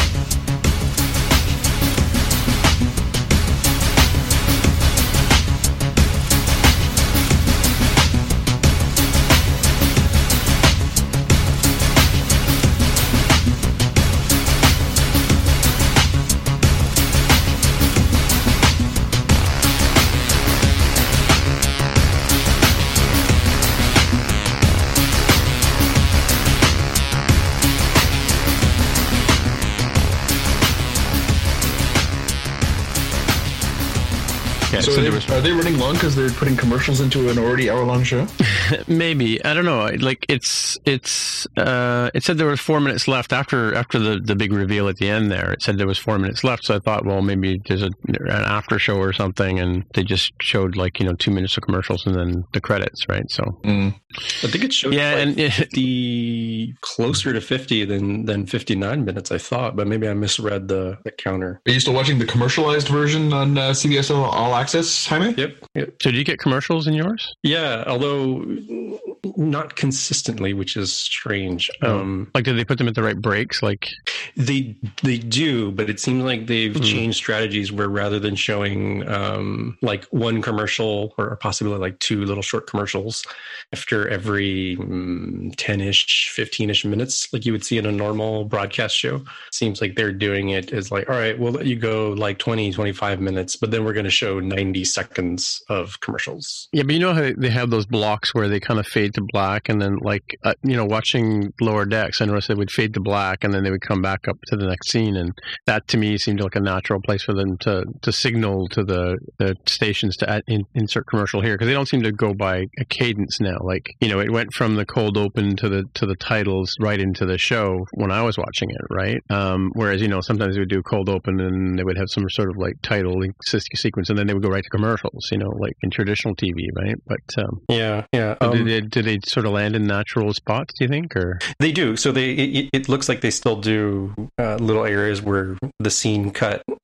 So are they running long because they're putting commercials into an already hour-long show? Maybe, I don't know. Like it said there were 4 minutes left after the big reveal at the end. There, it said there was 4 minutes left. So I thought, well, maybe there's an after show or something, and they just showed 2 minutes of commercials and then the credits, right? So I think it showed 50, closer to 50 than 59 minutes. I thought, but maybe I misread the counter. Are you still watching the commercialized version on CBS All Access, Jaime? Yep. So do you get commercials in yours? Yeah, although not consistently, which is strange. Like, did they put them at the right breaks? Like, they do, but it seems like they've changed strategies where rather than showing like one commercial or possibly like 2 little short commercials after every 10-ish, 15-ish minutes, like you would see in a normal broadcast show, it seems like they're doing it as like, all right, we'll let you go like 20, 25 minutes, but then we're going to show 90 seconds of commercials. Yeah, but you know how they have those blocks where they kind of fade to black, and then watching Lower Decks, I noticed they would fade to black and then they would come back up to the next scene, and that to me seemed like a natural place for them to signal to the stations to insert commercial here, because they don't seem to go by a cadence now. Like, it went from the cold open to the titles right into the show when I was watching it, right? Whereas sometimes they would do cold open and they would have some sort of like title sequence, and then they would go right to commercials, like in traditional TV, right? But yeah. Do they sort of land in natural spots, do you think, or they do? So it looks like they still do little areas where the scene cut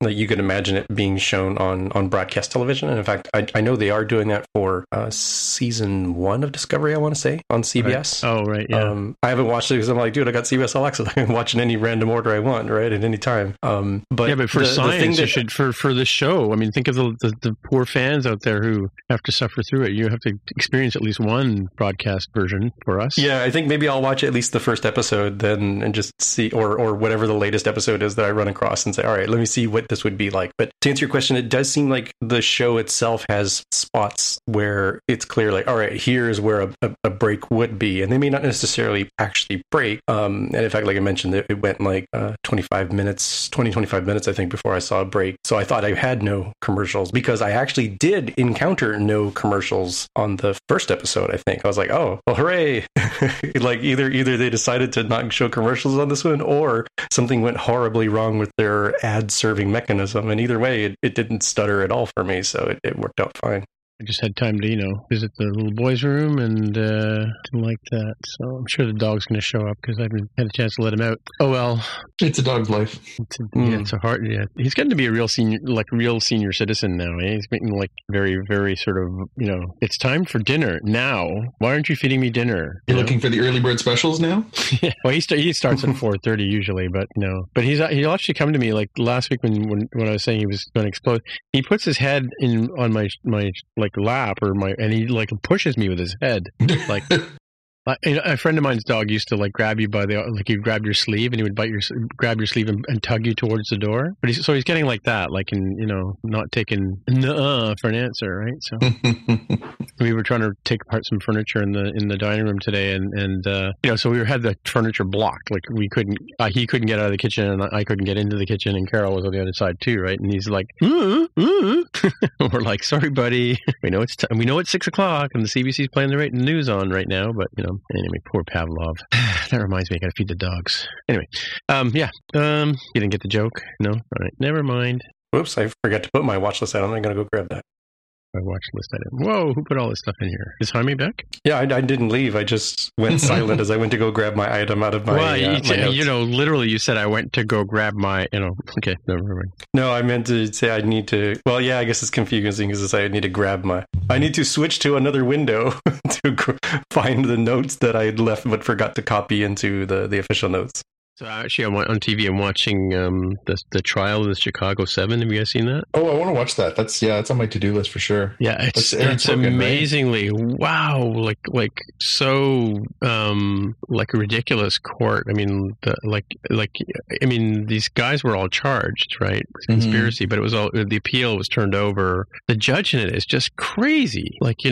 Like you could imagine it being shown on broadcast television. And in fact, I know they are doing that for season 1 of Discovery, I want to say, on CBS. Right. Oh, right, yeah. I haven't watched it because I'm like, dude, I got CBS All Access. I can watch in any random order I want, right, at any time. But for science, you should, for this show, I mean, think of the poor fans out there who have to suffer through it. You have to experience at least one broadcast version for us. Yeah, I think maybe I'll watch at least the first episode then and just see, or whatever the latest episode is that I run across and say, all right, let me see what this would be like. But to answer your question, it does seem like the show itself has spots where it's clear, like, all right, here's where a break would be. And they may not necessarily actually break. And in fact, like I mentioned, it went like 25 minutes, I think, before I saw a break. So I thought I had no commercials because I actually did encounter no commercials on the first episode, I think. I was like, oh, well, hooray. Like either they decided to not show commercials on this one or something went horribly wrong with their ad serving mechanism. And either way, it didn't stutter at all for me. So it worked out fine. I just had time to, visit the little boys' room and didn't like that. So I'm sure the dog's going to show up because I haven't had a chance to let him out. Oh, well. It's a dog's life. It's a hard, yeah. He's getting to be a real senior citizen now. Eh? He's making very, very sort of, it's time for dinner now. Why aren't you feeding me dinner? You're looking for the early bird specials now? Yeah. Well, he starts at 4:30 usually, but But he'll actually come to me like last week when I was saying he was going to explode. He puts his head on my lap and he pushes me with his head like a friend of mine's dog used to grab you by he'd grab your sleeve and he would grab your sleeve and tug you towards the door. But he's getting like that, not taking for an answer, right? So we were trying to take apart some furniture in the dining room today, and so we had the furniture blocked. Like we couldn't, he couldn't get out of the kitchen, and I couldn't get into the kitchen, and Carol was on the other side too, right? And he's like, we're like, sorry, buddy, we know it's 6:00, and the CBC's playing the news on right now, but Anyway, poor Pavlov. That reminds me, I gotta feed the dogs. Anyway, you didn't get the joke? No? All right, never mind. Whoops, I forgot to put my watch list item. I'm gonna go grab that. My watch list item. Whoa, who put all this stuff in here? Is Jaime back? Yeah, I didn't leave. I just went silent as I went to go grab my item out of my my notes. Literally you said I went to go grab my, okay, never mind. No, I meant to say I need to, well, yeah, I guess it's confusing because I need to I need to switch to another window to find the notes that I had left but forgot to copy into the official notes. So actually, on TV, I'm watching the trial of the Chicago 7. Have you guys seen that? Oh, I want to watch that. That's on my to-do list for sure. Yeah, it's amazingly wow, so a ridiculous court. I mean, these guys were all charged, right? Conspiracy, but it was all the appeal was turned over. The judge in it is just crazy.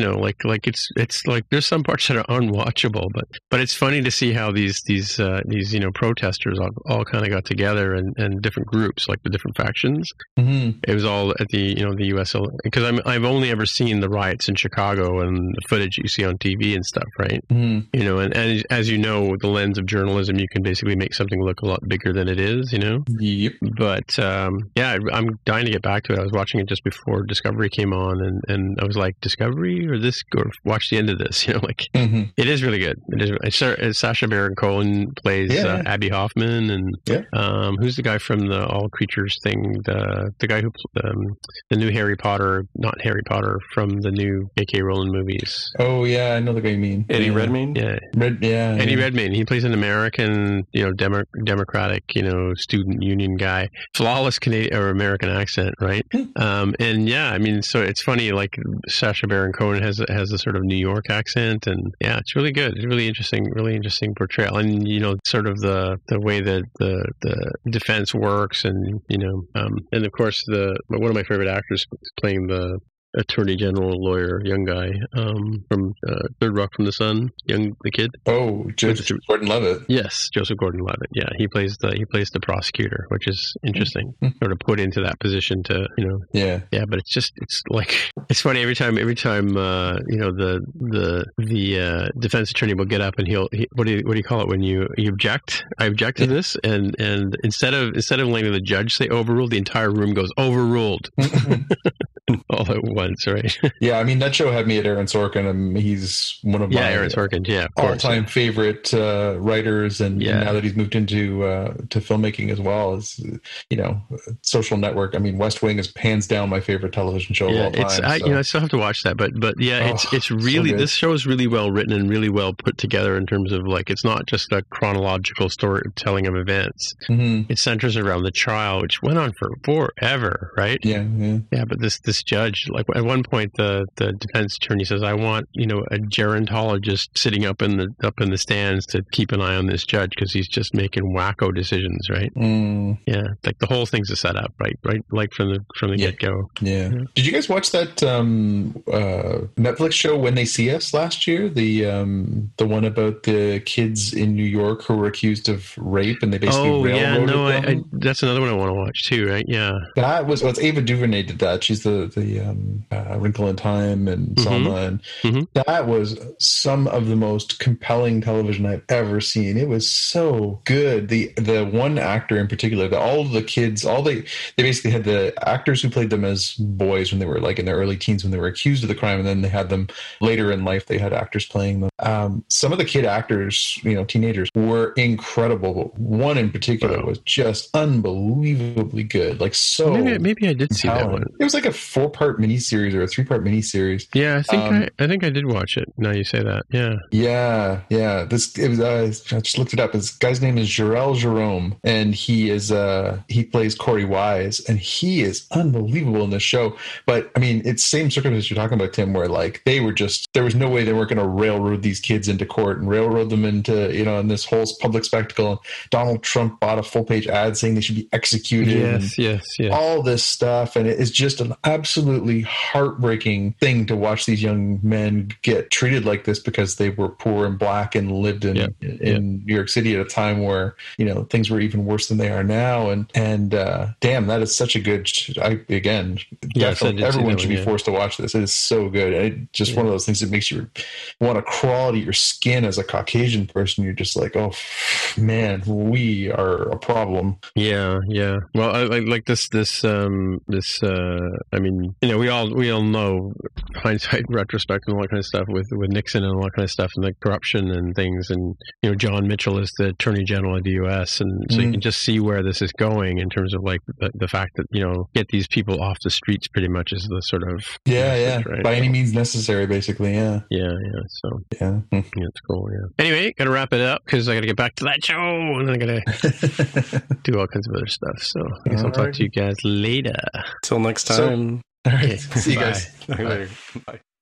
It's like there's some parts that are unwatchable, but it's funny to see how these protesters all kind of got together and different groups, like the different factions. Mm-hmm. It was all at the the U.S. because I've only ever seen the riots in Chicago and the footage you see on TV and stuff, right? Mm-hmm. And as you know, with the lens of journalism, you can basically make something look a lot bigger than it is. Yep. But I'm dying to get back to it. I was watching it just before Discovery came on, and I was like, Discovery or this? Or watch the end of this. Mm-hmm. It is really good. It is. Sacha Baron Cohen plays Abby Hoffman, and who's the guy from the All Creatures thing? The guy who the new Harry Potter, not Harry Potter, from the new J.K. Rowling movies. Oh yeah, I know the guy you mean. Eddie Redmayne. Yeah, Eddie Redmayne. He plays an American, Democratic, student union guy, flawless Canadian or American accent, right? So it's funny. Like Sacha Baron Cohen has a sort of New York accent, and it's really good. It's really interesting portrayal, and sort of the way that the defense works, and and of course one of my favorite actors playing the attorney general lawyer, young guy from Third Rock from the Sun, the kid. Oh, Joseph Gordon-Levitt. Yes, Joseph Gordon-Levitt. Yeah, he plays the prosecutor, which is interesting. Sort of put into that position to Yeah, but it's funny every time the defense attorney will get up and what do you call it when you object? I object to this, and instead of letting the judge say overruled, the entire room goes overruled. All at once. excellence, right? Yeah, I mean, that show had me at Aaron Sorkin. He's one of my Aaron Sorkin, all-time favorite writers, and now that he's moved into to filmmaking as well, is Social Network. I mean, West Wing is hands down my favorite television show of all time. I still have to watch that, but it's really so this show is really well written and really well put together in terms of like it's not just a chronological storytelling of events. Mm-hmm. It centers around the trial, which went on for forever, right? Yeah. But this judge, like at one point, the defense attorney says, "I want a gerontologist sitting up in the stands to keep an eye on this judge because he's just making wacko decisions," right? Mm. Yeah, like the whole thing's a setup, right? Like from the get go. Yeah. Did you guys watch that Netflix show When They See Us last year? The one about the kids in New York who were accused of rape and they basically railroaded them. That's another one I want to watch too, right? Yeah. That was it's Ava DuVernay did that. She's the Wrinkle in Time and Selma, and that was some of the most compelling television I've ever seen. It was so good. The one actor in particular, all the kids, they basically had the actors who played them as boys when they were like in their early teens when they were accused of the crime, and then they had them later in life. They had actors playing them. Some of the kid actors, teenagers, were incredible. One in particular was just unbelievably good. Like so. Maybe I did see that one. It was like a 4-part miniseries or a 3-part miniseries. Yeah, I think I did watch it. Now you say that. Yeah. Yeah. I just looked it up. This guy's name is Jharrel Jerome, and he plays Corey Wise, and he is unbelievable in this show. But I mean, it's same circumstances you're talking about, Tim, where like they were just there was no way they weren't going to railroad these kids into court and railroad them into in this whole public spectacle. And Donald Trump bought a full-page ad saying they should be executed. Yes. All this stuff, and it is just an absolutely heartbreaking thing to watch these young men get treated like this because they were poor and black and lived in New York City at a time where things were even worse than they are now. And damn, that is such a good. Everyone should be forced to watch this. It is so good. And it's just one of those things that makes you want to crawl to your skin as a Caucasian person. You're just like, oh man, we are a problem. Yeah. Well, I like this. I mean, we all know hindsight, retrospect, and all that kind of stuff with Nixon and all that kind of stuff, and the corruption and things. And John Mitchell is the Attorney General of the U.S., and so you can just see where this is going in terms of like the fact that get these people off the streets pretty much is the sort of message, right? By any means necessary, basically. So it's cool. Anyway, gotta wrap it up because I gotta get back to that show, and then I gotta do all kinds of other stuff. So I guess I'll talk to you guys later. Till next time. All right. See you guys. Bye. Bye.